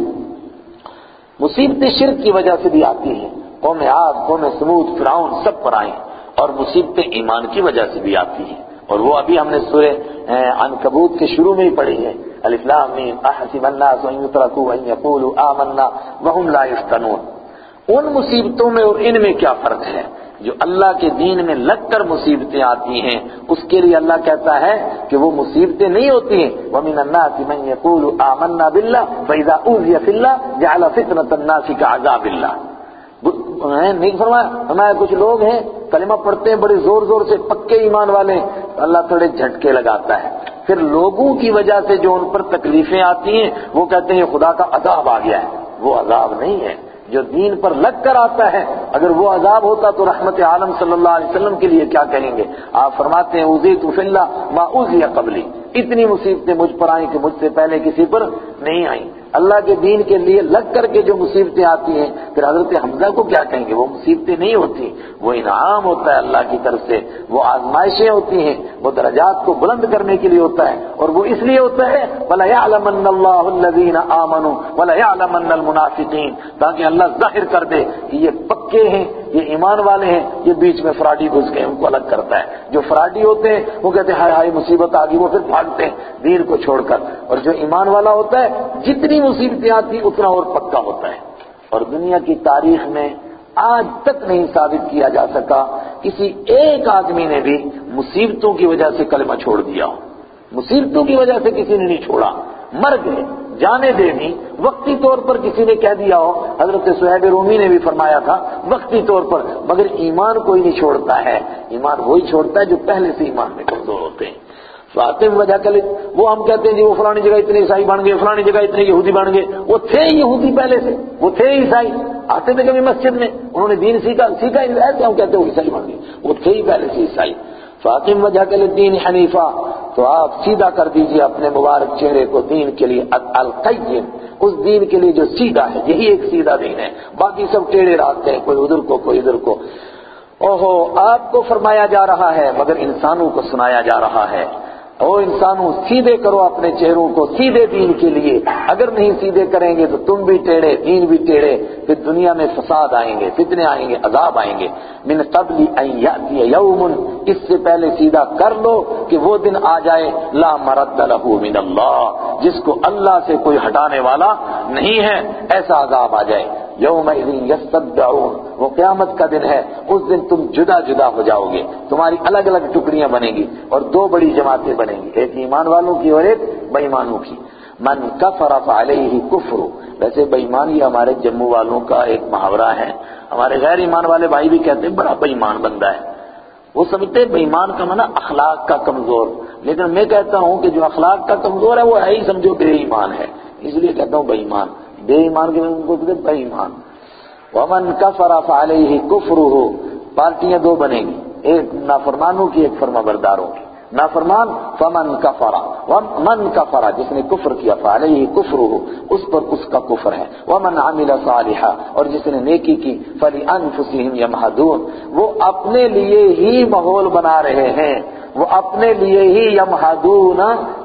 مصیبتیں شرک کی وجہ سے بھی آتی ہیں، قوم عاد، قوم سمود، فرعون سب پر آئیں، اور مصیبتیں ایمان کی وجہ سے بھی آتی ہیں، اور وہ ابھی ہم نے سورہ عنکبوت کے شروع میں ہی پڑھی ہے، الف لام میم احسب الناس ان یترکوا ان یقولوا آمنا وهم لا یفتنون۔ ان مصیبتوں میں اور ان میں کیا فرق ہے؟ جو اللہ کے دین میں لگ کر مصیبتیں آتی ہیں اس کے لیے اللہ کہتا ہے کہ وہ مصیبتیں نہیں ہوتی ہیں، وَمِنَ النَّاسِ مَن يَقُولُ آمَنَّا بِاللَّهِ فَإِذَا أُوذِيَ فِي اللَّهِ جَعَلَ فِتْنَةَ النَّاسِ كَعَذَابِ اللَّهِ۔ نہیں فرمایا کچھ لوگ ہیں کلمہ پڑھتے ہیں بڑے زور سے، پکے ایمان والے، اللہ تھوڑے جھٹکے لگاتا ہے، پھر لوگوں کی وجہ سے جو ان پر تکلیفیں آتی ہیں وہ کہتے ہیں یہ خدا کا عذاب آ گیا ہے۔ وہ عذاب نہیں ہے، جو دین پر لگ کر آتا ہے۔ اگر وہ عذاب ہوتا تو رحمت عالم صلی اللہ علیہ وسلم کے لیے کیا کہیں گے؟ آپ فرماتے ہیں اوذیت فی اللہ ما اوذی قبلی، اتنی مصیبتیں مجھ پر آئیں کہ مجھ سے پہلے کسی پر نہیں آئیں۔ اللہ کے دین کے لیے لگ کر کے جو مصیبتیں آتی ہیں، پھر حضرت حمزہ کو کیا کہیں گے؟ وہ مصیبتیں نہیں ہوتی، وہ انعام ہوتا ہے اللہ کی طرف سے، وہ آزمائشیں ہوتی ہیں، وہ درجات کو بلند کرنے کے لیے ہوتا ہے، اور وہ اس لیے ہوتا ہے وَلَيَعْلَمَنَّ اللَّهُ الَّذِينَ آمَنُوا وَلَيَعْلَمَنَّ الْمُنَافِقِينَ، تاکہ اللہ ظاہر کر دے کہ یہ پکے ہیں، یہ ایمان والے ہیں، یہ بیچ میں فراڈی گھس گئے، ان کو الگ کرتا ہے۔ جو فراڈی ہوتے ہیں وہ کہتے ہیں ہائے ہائے مصیبت آ گئی، وہ پھر بھاگتے ہیں دین کو چھوڑ کر، اور جو ایمان والا ہوتا ہے جتنی مصیبتیں آتی اتنا اور پکا ہوتا ہے۔ اور دنیا کی تاریخ میں آج تک نہیں ثابت کیا جا سکا کسی ایک آدمی نے بھی مصیبتوں کی وجہ سے کلمہ چھوڑ دیا ہو. مصیبتوں کی وجہ سے کسی نے نہیں چھوڑا، مر گئے، جانے دے دی، وقتی طور پر کسی نے کہہ دیا ہو. حضرت صہیب رومی نے بھی فرمایا تھا وقتی طور پر، مگر ایمان کوئی نہیں چھوڑتا ہے. ایمان وہی چھوڑتا ہے جو پہلے سے ایمان میں کمزور ہوتے ہیں. فاطم وجہ کل وہ ہم کہتے ہیں جی وہ فلانی جگہ اتنے عیسائی بن گئے، فلانی جگہ اتنے یہودی بن گئے. وہ تھے یہودی پہلے سے، وہ تھے عیسائی، آتے تھے کبھی مسجد میں، انہوں نے دین سیکھا ایسے ہم کہتے ہیں وہ عیسائی بن گئے، وہ تھے ہی پہلے سے عیسائی. فاطم وجہ کل دین حنیفہ، تو آپ سیدھا کر دیجئے اپنے مبارک چہرے کو دین کے لیے، القیم، اس دین کے لیے جو سیدھا ہے. یہی ایک سیدھا دین ہے، باقی سب ٹیڑھے راستے ہیں، کوئی ادھر کو کوئی ادھر کو. اوہو، آپ کو فرمایا جا رہا ہے مگر انسانوں کو سنایا جا رہا ہے. او انسانوں سیدھے کرو اپنے چہروں کو سیدھے دین کے لیے. اگر نہیں سیدھے کریں گے تو تم بھی ٹیڑھے، دین بھی ٹیڑھے، پھر دنیا میں فساد آئیں گے، فتنے آئیں گے، عذاب آئیں گے. من قبل ان یاتی یوم، اس سے پہلے سیدھا کر لو کہ وہ دن آ جائے لا مرد لہ من اللہ، جس کو اللہ سے کوئی ہٹانے والا نہیں ہے، ایسا عذاب آ جائے. یومئذ یصدعون، وہ قیامت کا دن ہے، اس دن تم جدا جدا ہو جاؤ گے، تمہاری الگ الگ ٹکڑیاں بنیں گی اور دو بڑی جماعتیں بنیں گی، ایک ایمان والوں کی اور ایک بے ایمانوں کی. من کفر فعلیہ کفر، ویسے بے ایمان یہ ہمارے جموں والوں کا ایک محاورہ ہے. ہمارے غیر ایمان والے بھائی بھی کہتے ہیں بڑا بے ایمان بندہ ہے. وہ سمجھتے ہیں بے ایمان کا معنی اخلاق کا کمزور، لیکن میں کہتا ہوں کہ جو اخلاق کا کمزور ہے وہ ہے ہی سمجھو بے ایمان ہے، اس لیے کہتا ہوں بے ایمان. بے ایمان کے ان کو کہتے ہیں بے ایمان. ومن کفر فعلیہ کفرہ، پارٹیاں دو بنیں گی، ایک نافرمانوں کی ایک فرما برداروں کی. نافرمان فمن کفر، ومن کفر جس نے کفر کیا فعلیہ کفرہ، اس پر اس کا کفر ہے. ومن عمل صالحا، اور جس نے نیکی کی فلانفسہم یمہدون، وہ اپنے لیے ہی ماحول بنا رہے ہیں، وہ اپنے لیے ہی یمہدون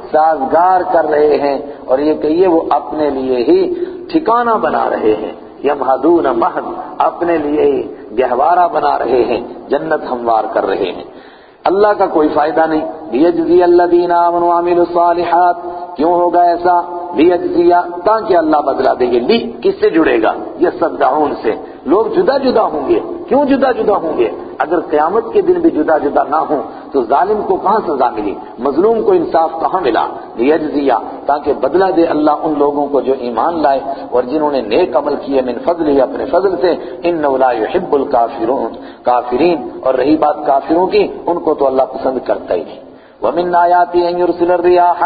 سازگار کر رہے ہیں، اور یہ کہیے وہ اپنے لیے ہی ٹھکانہ بنا رہے ہیں. یمہدون مہد، اپنے لیے ہی گہوارہ بنا رہے ہیں، جنت ہموار کر رہے ہیں. اللہ کا کوئی فائدہ نہیں. لیجزی الذین آمنوا وعملوا الصالحات، کیوں ہوگا ایسا؟ لیجزی، تاکہ اللہ بدلہ دے گے. لی کس سے جڑے گا؟ یصدعون سے. لوگ جدا جدا ہوں گے. کیوں جدا جدا ہوں گے؟ اگر قیامت کے دن بھی جدا جدا نہ ہوں تو ظالم کو کہاں سزا ملی، مظلوم کو انصاف کہاں ملا؟ لیجزی، تاکہ بدلہ دے اللہ ان لوگوں کو جو ایمان لائے اور جنہوں نے نیک عمل کیے، من فضلہ، اپنے فضل سے. انہ لا یحب الکافرون، کافرین، اور رہی بات کافروں کی، ان کو تو اللہ پسند کرتا ہی نہیں. ومن آیاتہ ان یرسل الرياح،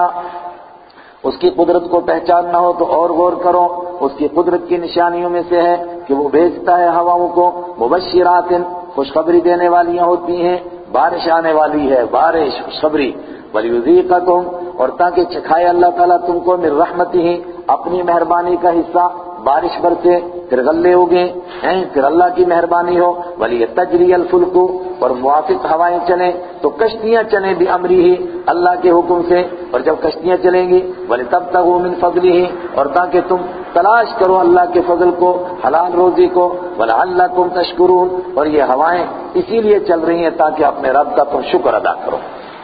اس کی قدرت کو پہچاننا ہو تو اور غور کرو. اس کی قدرت کی نشانیوں میں سے ہے کہ وہ بھیجتا ہے ہواؤں کو، مبشرات، خوشخبری دینے والیاں ہوتی ہیں، بارش آنے والی ہے، بارش خوشخبری. ولیذیقکم، اور تاکہ چکھائے اللہ تعالیٰ تم کو من رحمتہ، اپنی مہربانی کا حصہ، بارش برسے پھر غلے اگیں ہیں، پھر اللہ کی مہربانی ہو. ولیتجری الفلک، اور موافق ہوائیں چلیں تو کشتیاں چلیں بامرہ، اللہ کے حکم سے. اور جب کشتیاں چلیں گی ولتبتغوا من فضلہ، اور تاکہ تم تلاش کرو اللہ کے فضل کو، حلال روزی کو. ولعلکم تشکرون، اور یہ ہوائیں اسی لیے چل رہی ہیں تاکہ اپنے رب کا تم شکر ادا کرو.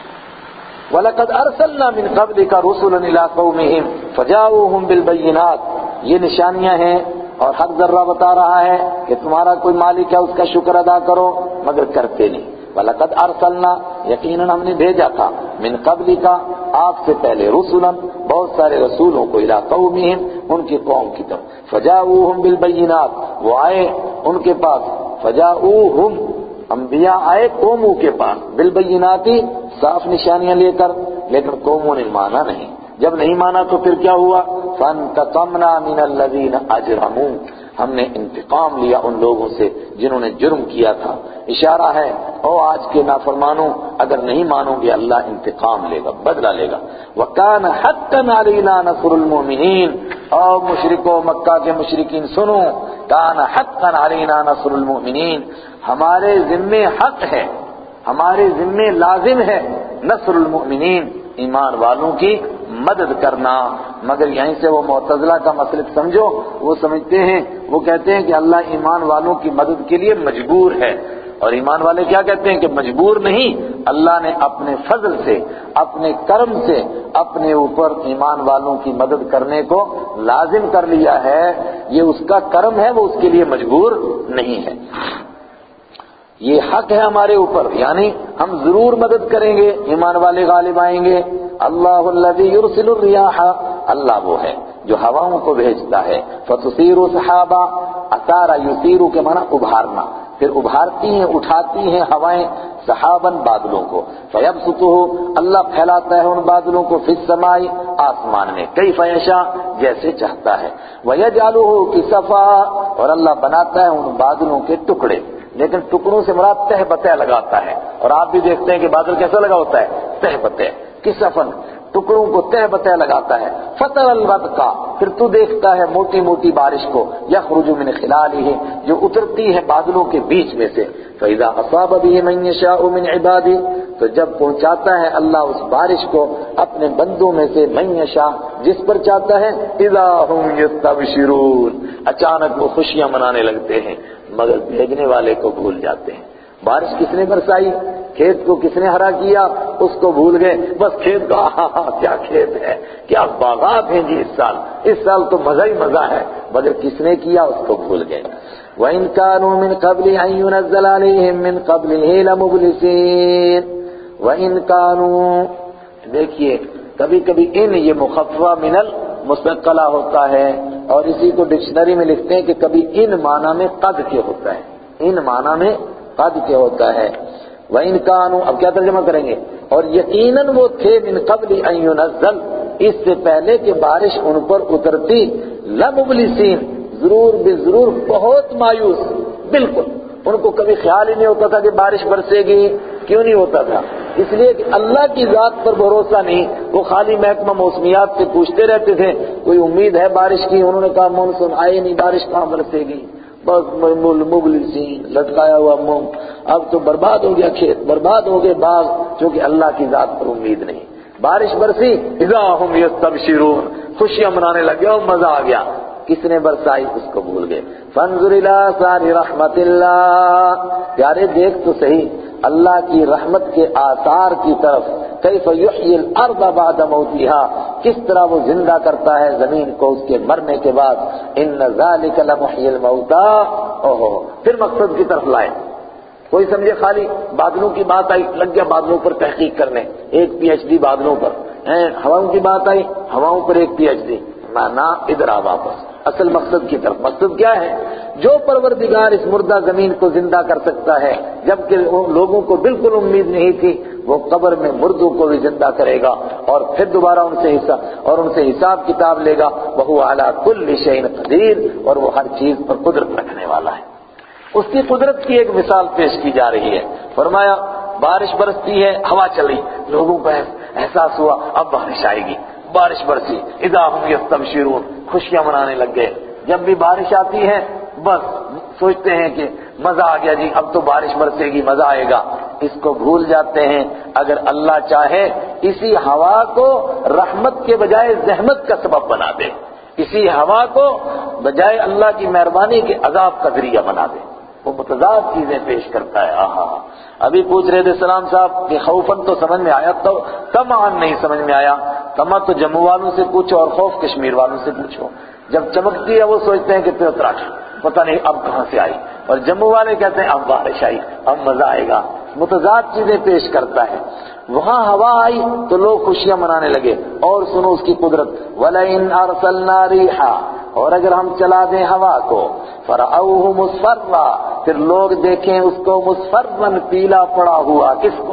وَلَقَدْ أَرْسَلْنَا مِنْ قَبْلِكَ رُسُلًا إِلَىٰ قَوْمِهِمْ فَجَاءُوهُمْ بِالْبَيِّنَاتِ، یہ نشانیاں ہیں اور حق ذرہ بتا رہا ہے کہ تمہارا کوئی مالک ہے، اس کا شکر ادا کرو، مگر کرتے نہیں. وَلَقَدْ أَرْسَلْنَا، یقیناً ہم نے بھیجا تھا، من قبلک، آپ سے پہلے، رسلا، بہت سارے رسولوں کو، إِلَىٰ قَوْمِهِمْ، ان کی قوم کی طرف. فَجَاءُوهُمْ بِالْبَيِّنَاتِ، وہ آئے ان کے پاس. فَجَاءُوهُمْ، انبیاء آئے قوموں کے پاس، بالبینات، صاف نشانیاں لے کر، لیکن قوموں نے مانا نہیں. جب نہیں مانا تو پھر کیا ہوا؟ فانتقمنا من الذین اجرموا، ہم نے انتقام لیا ان لوگوں سے جنہوں نے جرم کیا تھا. اشارہ ہے او آج کے نافرمانوں، اگر نہیں مانو گے اللہ انتقام لے گا، بدلہ لے گا. وَكَانَ حَقًّا عَلَيْنَا نَصْرُ الْمُؤْمِنِينَ، اور مشرکو مکہ کے مشرکین سنو، كَانَ حَقًّا عَلَيْنَا نَصْرُ الْمُؤْمِنِينَ، ہمارے ذمے حق ہے، ہمارے ذمے لازم ہے نصر المؤمنین، ایمان والوں کی مدد کرنا. مگر یہیں سے وہ معتزلہ کا مسلک سمجھو، وہ سمجھتے ہیں، وہ کہتے ہیں کہ اللہ ایمان والوں کی مدد کے لیے مجبور ہے. اور ایمان والے کیا کہتے ہیں کہ مجبور نہیں، اللہ نے اپنے فضل سے، اپنے کرم سے اپنے اوپر ایمان والوں کی مدد کرنے کو لازم کر لیا ہے، یہ اس کا کرم ہے، وہ اس کے لیے مجبور نہیں ہے۔ یہ حق ہے ہمارے اوپر، یعنی ہم ضرور مدد کریں گے، ایمان والے غالب آئیں گے۔ اللہ الذی یرسل الریاح، اللہ وہ ہے جو ہواؤں کو بھیجتا ہے، فتصیر سحابا، اثار یثیر کے معنی ابھارنا، پھر ابھارتی ہیں اٹھاتی ہیں ہوائیں سحاباً بادلوں کو، فیبسطہ، اللہ پھیلاتا ہے ان بادلوں کو، فی السماء آسمان میں، کیف یشاء جیسے چاہتا ہے، ویجعلہ کسفا، اور اللہ بناتا ہے ان بادلوں کے ٹکڑے، لیکن ٹکڑوں سے مراد تہ بتہ لگاتا ہے، اور آپ بھی دیکھتے ہیں کہ بادل کیسا لگا ہوتا ہے، تہ بتہ، کسفن، ٹکڑوں کو تہ بتہ لگاتا ہے، فتر الودق، پھر تو دیکھتا ہے موٹی موٹی بارش کو، یخرج من خلالہ، جو اترتی ہے بادلوں کے بیچ میں سے، فاذا اصاب به من يشاء من عباده، تو جب پہنچاتا ہے اللہ اس بارش کو اپنے بندوں میں سے، من یشاء جس پر چاہتا ہے، اذا هم یستبشرون، اچانک وہ خوشیاں منانے لگتے ہیں، مگر بھیجنے والے کو بھول جاتے ہیں۔ بارش کس نے برسائی، کھیت کو کس نے ہرا کیا، اس کو بھول گئے، بس کھیت کا کیا کھیت ہے، کیا باغات ہیں جی اس سال تو مزہ ہی مزہ ہے، مگر کس نے کیا اس کو بھول گئے۔ وَإِن كَانُوا مِن قَبْلِ أَن يُنَزَّلَ عَلَيْهِم مِّن قَبْلِهِ لَمُبْلِسِينَ وَإِن كَانُوا، دیکھیے کبھی کبھی ان یہ مخففہ من المثقلہ ہوتا ہے، اور اسی کو ڈکشنری میں لکھتے ہیں کہ کبھی ان معنی میں قد کے ہوتا ہے، ان معنی میں قد کے ہوتا ہے۔ وَإِن كَانُوا، اب کیا ترجمہ کریں گے، اور یقیناً وہ تھے من قبل ان ينزل، اس سے پہلے کہ بارش ان پر اترتی، لمبلسین، ضرور بضرور بہت مایوس، بالکل ان کو کبھی خیال ہی نہیں ہوتا تھا کہ بارش برسے گی، کیوں نہیں ہوتا تھا؟ اس لیے کہ اللہ کی ذات پر بھروسہ نہیں، وہ خالی محکمہ موسمیات سے پوچھتے رہتے تھے کوئی امید ہے بارش کی، انہوں نے کہا مونسون آئے نہیں، بارش کہاں برسے گی، بس مبلسین، لٹکایا ہوا منہ، اب تو برباد ہو گیا کھیت، برباد ہو گئے باغ، کیونکہ اللہ کی ذات پر امید نہیں۔ بارش برسی، اذا ہم یستبشرون، خوشیاں منانے لگے اور مزہ آ گیا، کس نے برسائی اس کو بھول گئے۔ فانظر الی آثار رحمت اللہ، پیارے دیکھ تو صحیح اللہ کی رحمت کے آثار کی طرف، کیف یحیی الارض بعد موتها، کس طرح وہ زندہ کرتا ہے زمین کو اس کے مرنے کے بعد، ان ذلک لمحیی الموتى، اوہو، پھر مقصد کی طرف لائے۔ کوئی سمجھے خالی بادلوں کی بات آئی، لگ گیا بادلوں پر تحقیق کرنے، ایک پی ایچ ڈی بادلوں پر، ہواؤں کی بات آئی، ہواؤں پر ایک پی ایچ ڈی، نہ ادھر آ واپس اصل مقصد کی طرف۔ مقصد کیا ہے؟ جو پروردگار اس مردہ زمین کو زندہ کر سکتا ہے، جبکہ لوگوں کو بالکل امید نہیں تھی، وہ قبر میں مردوں کو بھی زندہ کرے گا اور پھر دوبارہ ان سے حساب کتاب لے گا۔ وَهُوَ عَلَى كُلِّ شَيْءٍ قَدِيرٌ، اور وہ ہر چیز پر قدرت رکھنے والا ہے۔ اس کی قدرت کی ایک مثال پیش کی جا رہی ہے، فرمایا بارش برستی ہے، ہوا چلی، لوگوں کو احساس ہوا اب بارش آئے گی، بارش برسی، اذا ہم یستبشرون، خوشیاں منانے لگ گئے۔ جب بھی بارش آتی ہے بس سوچتے ہیں کہ مزہ آ گیا جی، اب تو بارش برسے گی، مزہ آئے گا، اس کو بھول جاتے ہیں اگر اللہ چاہے اسی ہوا کو رحمت کے بجائے زحمت کا سبب بنا دے، اسی ہوا کو بجائے اللہ کی مہربانی کے عذاب کا ذریعہ بنا دے، وہ متضاد چیزیں پیش کرتا ہے۔ ابھی پوچھ رہے تھے سلام صاحب کہ خوفن تو سمجھ میں آیا، تو طمعن نہیں سمجھ میں آیا، طمع تو جموں والوں سے پوچھو اور خوف کشمیر والوں سے پوچھو، جب چمکتی ہے وہ سوچتے ہیں کہ پیتراش پتہ نہیں اب کہاں سے آئی، اور جموں والے کہتے ہیں اب بارش آئی، اب مزہ آئے گا، متضاد چیزیں پیش کرتا ہے۔ وہاں ہوا آئی تو لوگ خوشیاں منانے لگے، اور سنو اس کی قدرت، وَلَئِنْ أَرْسَلْنَا رِيحًا، اور اگر ہم چلا دیں ہوا کو، فَرَأَوْهُ مُصْفَرًّا، پھر لوگ دیکھیں اس کو مصفرًا، پیلا پڑا ہوا، کس کو؟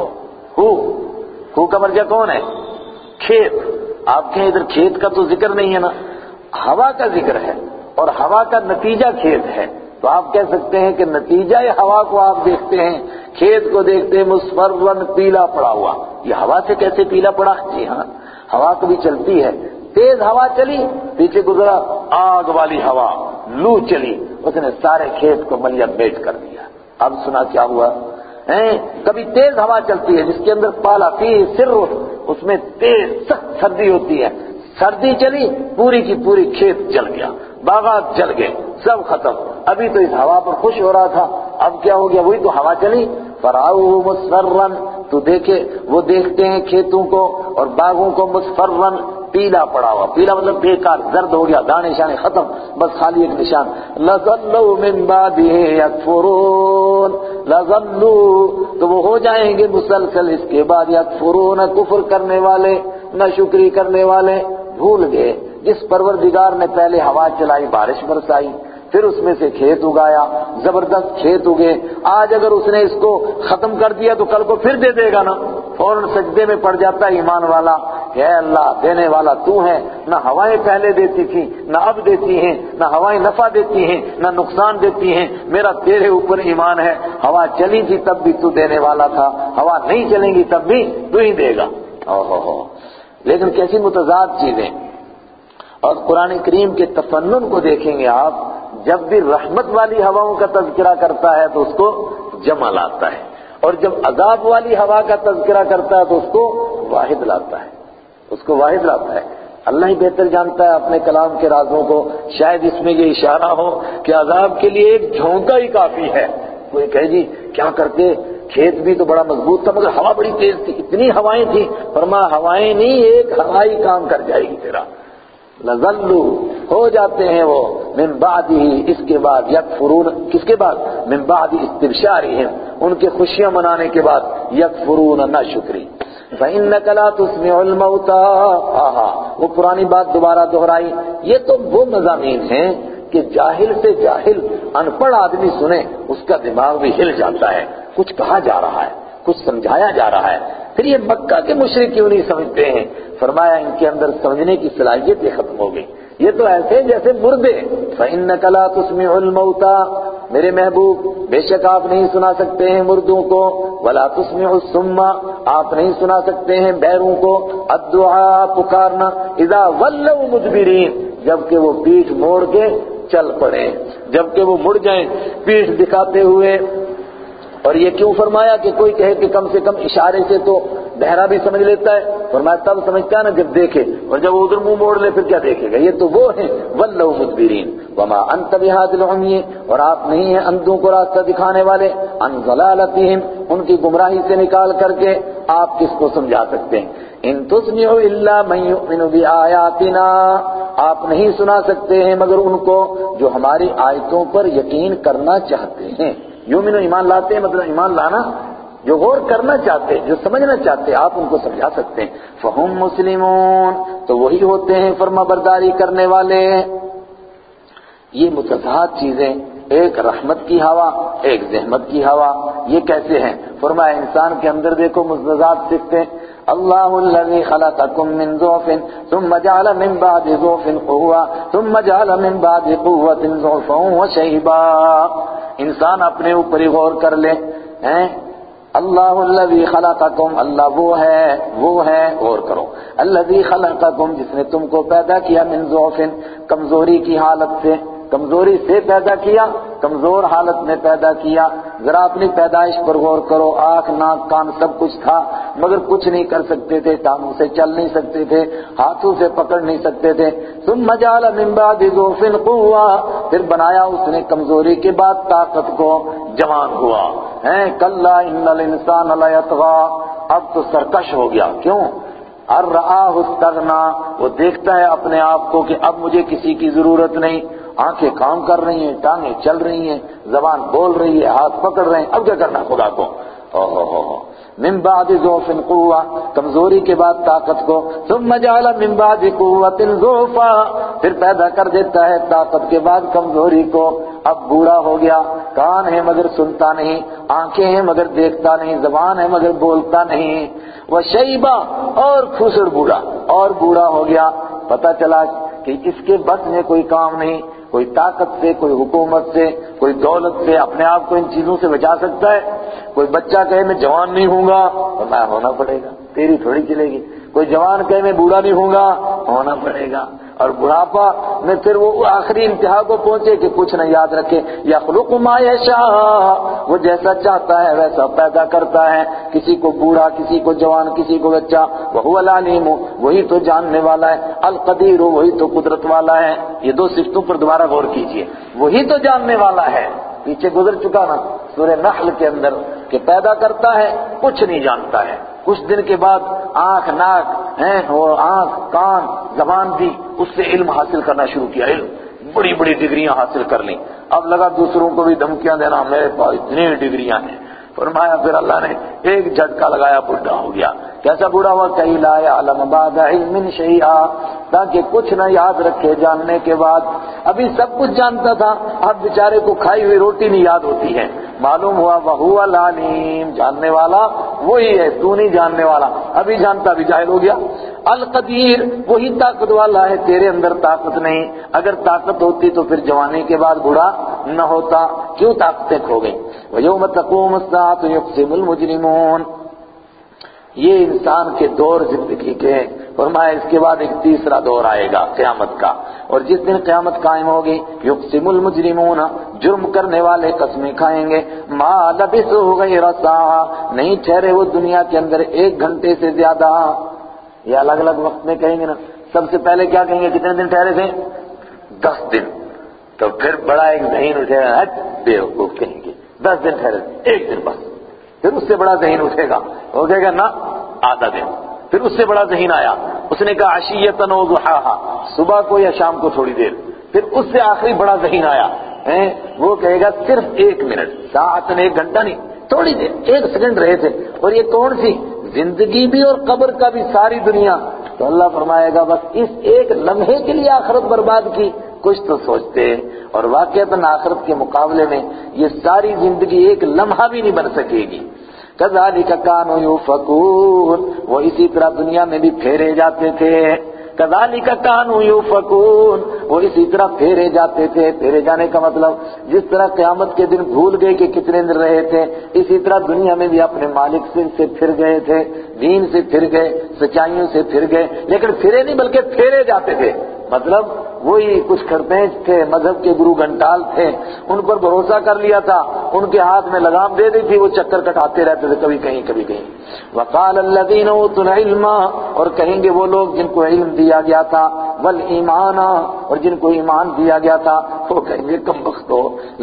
ہو کا مرجع کون ہے؟ کھیت۔ آپ کے ادھر کھیت کا تو ذکر نہیں ہے نا، ہوا کا ذکر ہے، اور ہوا کا نتیجہ کھیت ہے، تو آپ کہہ سکتے ہیں کہ نتیجہ ہوا کو آپ دیکھتے ہیں، کھیت کو دیکھتے ہیں مصفرًا، پیلا پڑا ہوا۔ یہ ہوا سے کیسے پیلا پڑا؟ جی ہاں، ہوا کبھی چلتی ہے، تیز ہوا چلی، پیچھے گزرا آگ والی ہوا، لو چلی، اس نے سارے کھیت کو ملیہ میٹ کر دیا۔ اب سنا کیا ہوا؟ کبھی تیز ہوا چلتی ہے جس کے اندر پالا فی سر، اس میں تیز سخت سردی ہوتی ہے، سردی چلی، پوری کی پوری کھیت جل گیا، باغات جل گئے، سب ختم۔ ابھی تو اس ہوا پر خوش ہو رہا تھا اب کیا ہو گیا؟ وہی تو ہوا چلی. فَرَأَوْهُ مُصْفَرًّا، تو دیکھے وہ دیکھتے ہیں کھیتوں کو اور باغوں کو مصفرًا، پیلا پڑا ہوا. پیلا مطلب بیکار، زرد ہو گیا، دانے شانے ختم، بس خالی ایک نشان. لَظَلُّوا مِن بَعْدِهِ يَكْفُرُونَ، لَظَلُّوا، تو وہ ہو جائیں گے مسلسل اس کے بعد یکفرون، کفر کرنے والے، ناشکری کرنے والے. بھول گئے جس پروردگار نے پہلے ہوا چلائی، بارش برسائی، پھر اس میں سے کھیت اگایا، زبردست کھیت اگے. آج اگر اس نے اس کو ختم کر دیا تو کل کو پھر دے دے گا نا. فوراً سجدے میں پڑ جاتا ہے ایمان والا، اے اللہ دینے والا تو ہے. نہ ہوائیں پہلے دیتی تھی، نہ اب دیتی ہیں، نہ ہوائیں نفع دیتی ہیں، نہ نقصان دیتی ہیں. میرا تیرے اوپر ایمان ہے. ہوا چلی تھی تب بھی تو دینے والا تھا، ہوا نہیں چلیں گی تب بھی تو ہی دے گا. لیکن کیسی متضاد چیزیں. اور قرآن کریم کے تفنن کو دیکھیں گے آپ، جب بھی رحمت والی ہواؤں کا تذکرہ کرتا ہے تو اس کو جمع لاتا ہے، اور جب عذاب والی ہوا کا تذکرہ کرتا ہے تو اس کو واحد لاتا ہے، اس کو واحد لاتا ہے. اللہ ہی بہتر جانتا ہے اپنے کلام کے رازوں کو. شاید اس میں یہ اشارہ ہو کہ عذاب کے لیے ایک جھونکا ہی کافی ہے. کوئی کہے جی کیا کرتے، کھیت بھی تو بڑا مضبوط تھا مگر ہوا بڑی تیز تھی، اتنی ہوائیں تھیں. فرمایا ہوائیں نہیں، ایک ہوا ہی کام کر جائے گی تیرا. لَظَلُّوا، ہو جاتے ہیں وہ، من بعدہ، اس کے بعد، یکفرون، کس کے بعد؟ من بعد استبشارہم، ان کے خوشیاں منانے کے بعد، یکفرون، ناشکری. فَإِنَّكَ لَا تُسْمِعُ الْمَوْتَى، وہ پرانی بات دوبارہ دہرائی. یہ تو وہ مضامین ہیں کہ جاہل سے جاہل، ان پڑھ آدمی سنے اس کا دماغ بھی ہل جاتا ہے. کچھ کہا جا رہا ہے، کچھ سمجھایا جا رہا ہے. پھر یہ مکہ کے مشرک کیوں نہیں سمجھتے ہیں؟ فرمایا ان کے اندر سمجھنے کی صلاحیت یہ ختم ہو گئی. یہ تو ایسے جیسے مردے. فَإِنَّكَ لَا تُسْمِعُ الْمَوْتَى، میرے محبوب بے شک آپ نہیں سنا سکتے ہیں مردوں کو. وَلَا تُسْمِعُ الصُّمَّ، آپ نہیں سنا سکتے ہیں بہروں کو. الدعاء، پکارنا. اِذَا وَلَّوْا مُدْبِرِينَ، جبکہ وہ پیٹھ موڑ کے چل پڑے، جبکہ وہ مڑ جائیں پیٹھ دکھاتے ہوئے. اور یہ کیوں فرمایا کہ کوئی کہے کہ کم سے کم اشارے سے تو بہرا بھی سمجھ لیتا ہے؟ فرمایا تب سمجھتا ہے نا جب دیکھے، اور جب وہ ادھر منہ موڑ لے پھر کیا دیکھے گا؟ یہ تو وہ ہیں وَلَّوْا مُدْبِرِينَ. وَمَا أَنْتَ بِهَادِ الْعُمْيِ، اور آپ نہیں ہیں اندھوں کو راستہ دکھانے والے. عَنْ ضَلَالَتِهِمْ، ان کی گمراہی سے نکال کر کے آپ کس کو سمجھا سکتے ہیں؟ إِن تُسْمِعُ إِلَّا مَن يُؤْمِنُ بِآيَاتِنَا، آپ نہیں سنا سکتے ہیں مگر ان کو جو ہماری آیتوں پر یقین کرنا چاہتے ہیں. یومن ایمان لاتے ہیں، مطلب ایمان لانا، جو غور کرنا چاہتے ہیں، جو سمجھنا چاہتے ہیں، آپ ان کو سمجھا سکتے ہیں. فَهُمْ مُسْلِمُونَ، تو وہی ہوتے ہیں فرما برداری کرنے والے. یہ متضاد چیزیں، ایک رحمت کی ہوا، ایک زحمت کی ہوا، یہ کیسے ہیں؟ فرمایا انسان کے اندر دیکھو متضاد سکتے ہیں. اللہ الذی خلقکم من ضعف ثم جعل من بعد ضعف قوة ثم جعل من بعد قوة ضعفا وشیبا. انسان اپنے اوپر ہی غور کر لے. اللہ الذی خلقکم، اللہ وہ ہے، غور کرو. الذی خلقکم، جس نے تم کو پیدا کیا، من ضعف، کمزوری کی حالت سے، کمزوری سے پیدا کیا، کمزور حالت میں پیدا کیا. ذرا اپنی پیدائش پر غور کرو. آنکھ، ناک، کان سب کچھ تھا مگر کچھ نہیں کر سکتے تھے، ٹانگوں سے چل نہیں سکتے تھے، ہاتھوں سے پکڑ نہیں سکتے تھے. ثم جعل من بعد ضعف قوة، پھر بنایا اس نے کمزوری کے بعد طاقت کو، جوان ہوا. کلا ان الانسان لیطغی، اب تو سرکش ہو گیا. کیوں؟ ان رآہ استغنی، وہ دیکھتا ہے اپنے آپ کو کہ اب مجھے کسی کی ضرورت نہیں. آنکھیں کام کر رہی ہیں، ٹانگیں چل رہی ہیں، زبان بول رہی ہے، ہاتھ پکڑ رہے ہیں، اب کیا کرنا خدا کو؟ من بعد ضعف قوة، کمزوری کے بعد طاقت کو. ثم جعل من بعد قوة ضعفا، پھر پیدا کر دیتا ہے طاقت کے بعد کمزوری کو. اب بوڑھا ہو گیا، کان ہے مگر سنتا نہیں، آنکھیں ہیں مگر دیکھتا نہیں، زبان ہے مگر بولتا نہیں. وشیبا، اور کھسڑ بوڑھا، اور بوڑھا ہو گیا. پتہ چلا کہ اس کے بس میں کوئی کام نہیں، کوئی طاقت سے، کوئی حکومت سے، کوئی دولت سے اپنے آپ کو ان چیزوں سے بچا سکتا ہے؟ کوئی بچہ کہے میں جوان نہیں ہوں گا، میں ہونا پڑے گا، تیری تھوڑی چلے گی. کوئی جوان کہے میں بوڑھا نہیں ہوں گا، ہونا پڑے گا. اور بڑھاپا میں پھر وہ آخری انتہا کو پہنچے کہ کچھ نہ یاد رکھے. یخلق ما یشاء، وہ جیسا چاہتا ہے ویسا پیدا کرتا ہے، کسی کو بوڑھا، کسی کو جوان، کسی کو بچہ. وہو العلیم، وہی تو جاننے والا ہے. القدیر، وہی تو قدرت والا ہے. یہ دو صفتوں پر دوبارہ غور کیجئے. وہی تو جاننے والا ہے، پیچھے گزر چکا نا. سورہ نحل کے اندر کہ پیدا کرتا ہے کچھ نہیں جانتا ہے، کچھ دن کے بعد آنکھ ناک اور آنکھ کان زبان دی، اس سے علم حاصل کرنا شروع کیا، علم بڑی بڑی ڈگریاں حاصل کر لیں، اب لگا دوسروں کو بھی دھمکیاں دینا میرے پاس اتنی ڈگریاں ہیں، فرمایا پھر اللہ نے ایک جھٹکا لگایا، بوڑھا ہو گیا۔ کیسا بوڑھا ہوا؟ کئی لا یعلم بعد علم شیئا، تاکہ کچھ نہ یاد رکھے جاننے کے بعد۔ ابھی سب کچھ جانتا تھا، اب بیچارے کو کھائی ہوئی روٹی نہیں یاد ہوتی ہے۔ معلوم ہوا وہو العلیم، جاننے والا وہی ہے، تو نہیں جاننے والا، ابھی جانتا بھی جاہل ہو گیا۔ القدیر، وہی طاقت والا ہے، تیرے اندر طاقت نہیں، اگر طاقت ہوتی تو پھر جوانی کے بعد بوڑھا نہ ہوتا، کیوں طاقتیں کھو گئیں؟ وَيَوْمَ تَقُومُ السَّاعَةُ يُقْسِمُ الْمُجْرِمُونَ۔ یہ انسان کے دور زندگی کے، فرمایا اس کے بعد ایک تیسرا دور آئے گا قیامت کا، اور جس دن قیامت قائم ہوگی یقسم المجرمون، جرم کرنے والے قسمیں کھائیں گے، ما لبثوا غیر ساعہ، نہیں ٹھہرے وہ دنیا کے اندر 1 گھنٹے سے زیادہ۔ یہ الگ الگ وقت میں کہیں گے نا، سب سے پہلے کیا کہیں گے؟ کتنے دن ٹھہرے تھے؟ 10 دن۔ تو پھر بڑا ایک ذہین اٹھے گا، بیوقوف کہیں گے 10 دن ٹھہرے، 1 دن بس۔ پھر اس سے بڑا ذہین اٹھے گا، وہ کہے گا نا آدھا دن۔ پھر اس سے بڑا ذہین آیا، اس نے کہا عشیۃً وضحاھا، صبح کو یا شام کو تھوڑی دیر۔ پھر اس سے آخری بڑا ذہین آیا، وہ کہے گا صرف 1 منٹ، ساعتاً 1 گھنٹہ نہیں، تھوڑی دیر، 1 سیکنڈ رہے تھے۔ اور یہ کون سی زندگی بھی اور قبر کا بھی، ساری دنیا۔ تو اللہ فرمائے گا بس اس 1 لمحے کے لیے آخرت برباد کی، کچھ تو سوچتے۔ اور واقعتاً آخرت کے مقابلے میں یہ ساری زندگی 1 لمحہ بھی نہیں بن سکے گی۔ کذالک کانوا یؤفکون، وہ اسی طرح دنیا میں بھی پھیرے جاتے تھے۔ کذالک کانوا یؤفکون، وہ اسی طرح پھیرے جاتے تھے۔ پھیرے جانے کا مطلب جس طرح قیامت کے دن بھول گئے کہ کتنے دن رہے تھے، اسی طرح دنیا میں بھی اپنے مالک سے پھر گئے تھے، دین سے پھر گئے، سچائیوں سے پھر گئے، لیکن پھرے نہیں بلکہ پھیرے جاتے تھے۔ مطلب وہی کچھ کھڑپینچ تھے، مذہب کے گرو گھنٹال تھے، ان پر بھروسہ کر لیا تھا، ان کے ہاتھ میں لگام دے دی تھی، وہ چکر کٹاتے رہتے تھے، کبھی کہیں کبھی کہیں۔ وقال الذین اوتوا العلم، اور کہیں گے وہ لوگ جن کو علم دیا گیا تھا، والایمان، اور جن کو ایمان دیا گیا تھا، وہ کہیں گے کم بختو،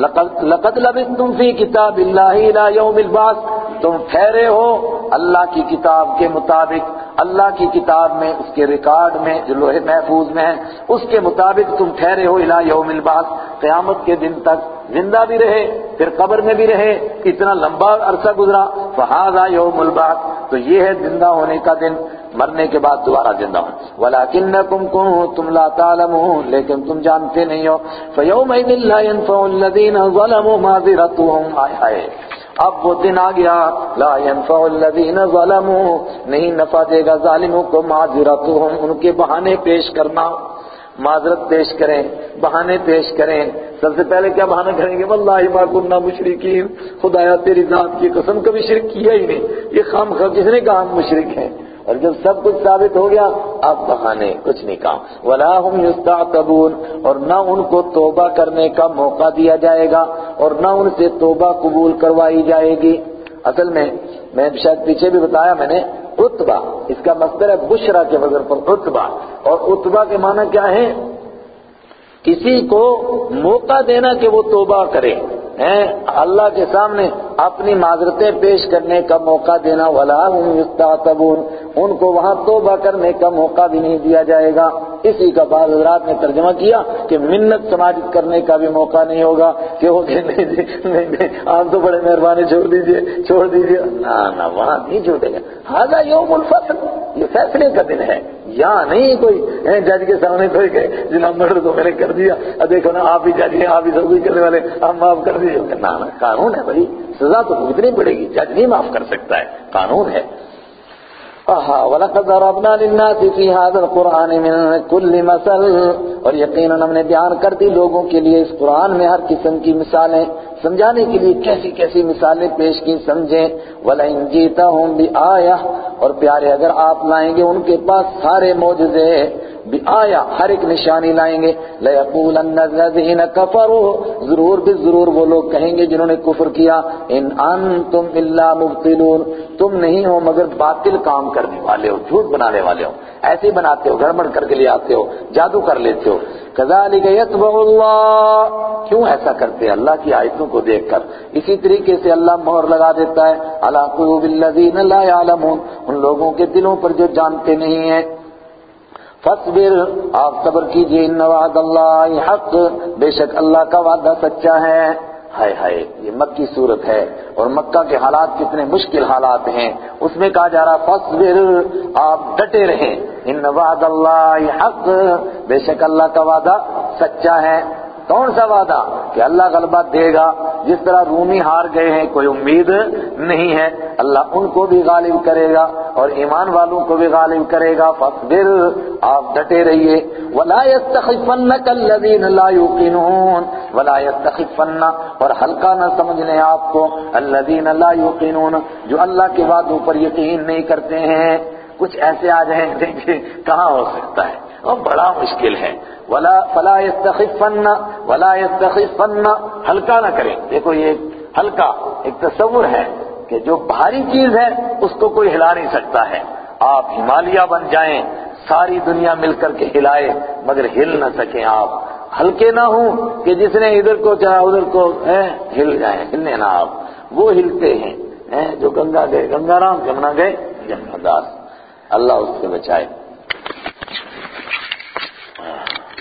لقد لبثتم فی کتاب اللہ الی یوم البعث، تم ٹھہرے ہو اللہ کی کتاب کے مطابق، اللہ کی کتاب میں، اس کے ریکارڈ میں جو لوح محفوظ میں ہے، اس کے مطابق تم ٹھہرے ہو الی یوم البعث، قیامت کے دن تک زندہ بھی رہے، پھر قبر میں بھی رہے، اتنا لمبا عرصہ گزرا۔ فہذا یوم البعث، تو یہ ہے زندہ ہونے کا دن، مرنے کے بعد دوبارہ زندہ ہونا۔ ولکنکم کنتم لا تعلمون، لیکن تم جانتے نہیں ہو۔ فیومئذ لا ینفع الذین ظلموا معذرتهم، ہائے اب وہ دن آ گیا، لا ينفع الذین ظلموا، نہیں نفع دے گا ظالموں کو، معذرتهم، ان کے بہانے پیش کرنا، معذرت پیش کریں، بہانے پیش کریں۔ سب سے پہلے کیا بہانہ کریں گے؟ واللہ ما کنا مشرکین، خدایا تیری ذات کی قسم کبھی شرک کیا ہی نہیں، یہ خامخواہ کس نے کہا ہم مشرک ہیں؟ اور جب سب کچھ ثابت ہو گیا اب بہانے کچھ نہیں کام۔ ولا هم یستعتبون، اور نہ ان کو توبہ کرنے کا موقع دیا جائے گا، اور نہ ان سے توبہ قبول کروائی جائے گی۔ اصل میں شاید پیچھے بھی بتایا میں نے، عتبہ اس کا مصدر ہے بشرا کے وزن پر عتبہ، اور عتبہ کے معنی کیا ہے؟ کسی کو موقع دینا کہ وہ توبہ کرے، اللہ کے سامنے اپنی معذرتیں پیش کرنے کا موقع دینا۔ ولا هم یستعتبون، ان کو وہاں توبہ کرنے کا موقع بھی نہیں دیا جائے گا۔ اسی کا بعض حضرات نے ترجمہ کیا کہ منت سماجت کرنے کا بھی موقع نہیں ہوگا کہ وہ نہیں آپ تو بڑے مہربانی، چھوڑ دیجئے، نہ وہاں نہیں چھوڑے گا۔ ھذا یوم الفصل، یہ فیصلے کا دن ہے، یہاں نہیں کوئی جج کے سامنے کوئی کہ جناب مرڈر تو میں نے کر دیا، دیکھو نا آپ ہی جج ہیں، آپ ہی سب کچھ کرنے والے، آپ معاف کر دیجیے۔ نہ قانون ہے بھائی، سزا تو بھگتنی پڑے گی، جج نہیں معاف کر سکتا ہے، قانون ہے۔ وَلَقَدْ ضَرَبْنَا لِلنَّاسِ فِي هَذَا الْقُرْآنِ مِنْ كُلِّ مَثَلٍ، اور یقیناً ہم نے بیان کر دی لوگوں کے لیے اس قرآن میں ہر قسم کی مثالیں، سمجھانے کے لیے کیسی کیسی مثالیں پیش کی، سمجھیں۔ وَلَئِنْ جِئْتَهُمْ بِآيَةٍ، اور پیارے اگر آپ لائیں گے ان کے پاس سارے معجزے، بآیا ہر ایک نشانی لائیں گے. لَيَقُولَنَّ الَّذِينَ كَفَرُوا ضرور ضرور وہ لوگ کہیں گے جنہوں نے کفر کیا ان انتم الا مبطلون تم نہیں ہو مگر باطل کام کرنے والے ہو, جھوٹ بنانے والے ہو, ایسے ہی بناتے ہو, گڑبڑ کر کے لے آتے ہو, جادو کر لیتے ہو. كَذَلِكَ يَطْبَعُ اللَّهُ کیوں ایسا کرتے ہیں اللہ کی آیتوں کو دیکھ کر, اسی طریقے سے اللہ مہر لگا دیتا ہے عَلَىٰ قُلُوبِ الَّذِينَ لَا يَعْلَمُونَ ان لوگوں کے دلوں پر جو جانتے نہیں ہیں. فَاصْبِرْ آپ صبر کیجئے ان وعد اللہ حق بے شک اللہ کا وعدہ سچا ہے. ہائے ہائے یہ مکی صورت ہے اور مکہ کے حالات کتنے مشکل حالات ہیں, اس میں کہا جا رہا فَاصْبِرْ آپ ڈٹے رہیں ان وعد اللہ حق بے شک اللہ کا وعدہ سچا ہے. کون سا وعدہ کہ اللہ غلبہ دے گا, جس طرح رومی ہار گئے ہیں کوئی امید نہیں ہے, اللہ ان کو بھی غالب کرے گا اور ایمان والوں کو بھی غالب کرے گا. فاصبر آپ ڈٹے رہیے. ولا يستخفنك الذين لا يوقنون ولا يستخفن اور ہلکا نہ سمجھ لیں آپ کو الذين لا يوقنون جو اللہ کے وعدوں پر یقین نہیں کرتے ہیں. کچھ ایسے آ جائیں دیکھیں کہاں ہو سکتا ہے, اور بڑا مشکل ہے. فلا يستخفن ولا يستخفن ہلکا نہ کریں. دیکھو یہ ہلکا ایک تصور ہے کہ جو بھاری چیز ہے اس کو کوئی ہلا نہیں سکتا ہے. آپ ہمالیہ بن جائیں, ساری دنیا مل کر کے ہلائے مگر ہل نہ سکیں. آپ ہلکے نہ ہوں کہ جس نے ادھر کو چاہا ادھر کو ہل جائیں, ہلنے نہ آپ. وہ ہلتے ہیں جو گنگا گئے گنگا رام, جمنا گئے جمنا داس. اللہ اس سے بچائے.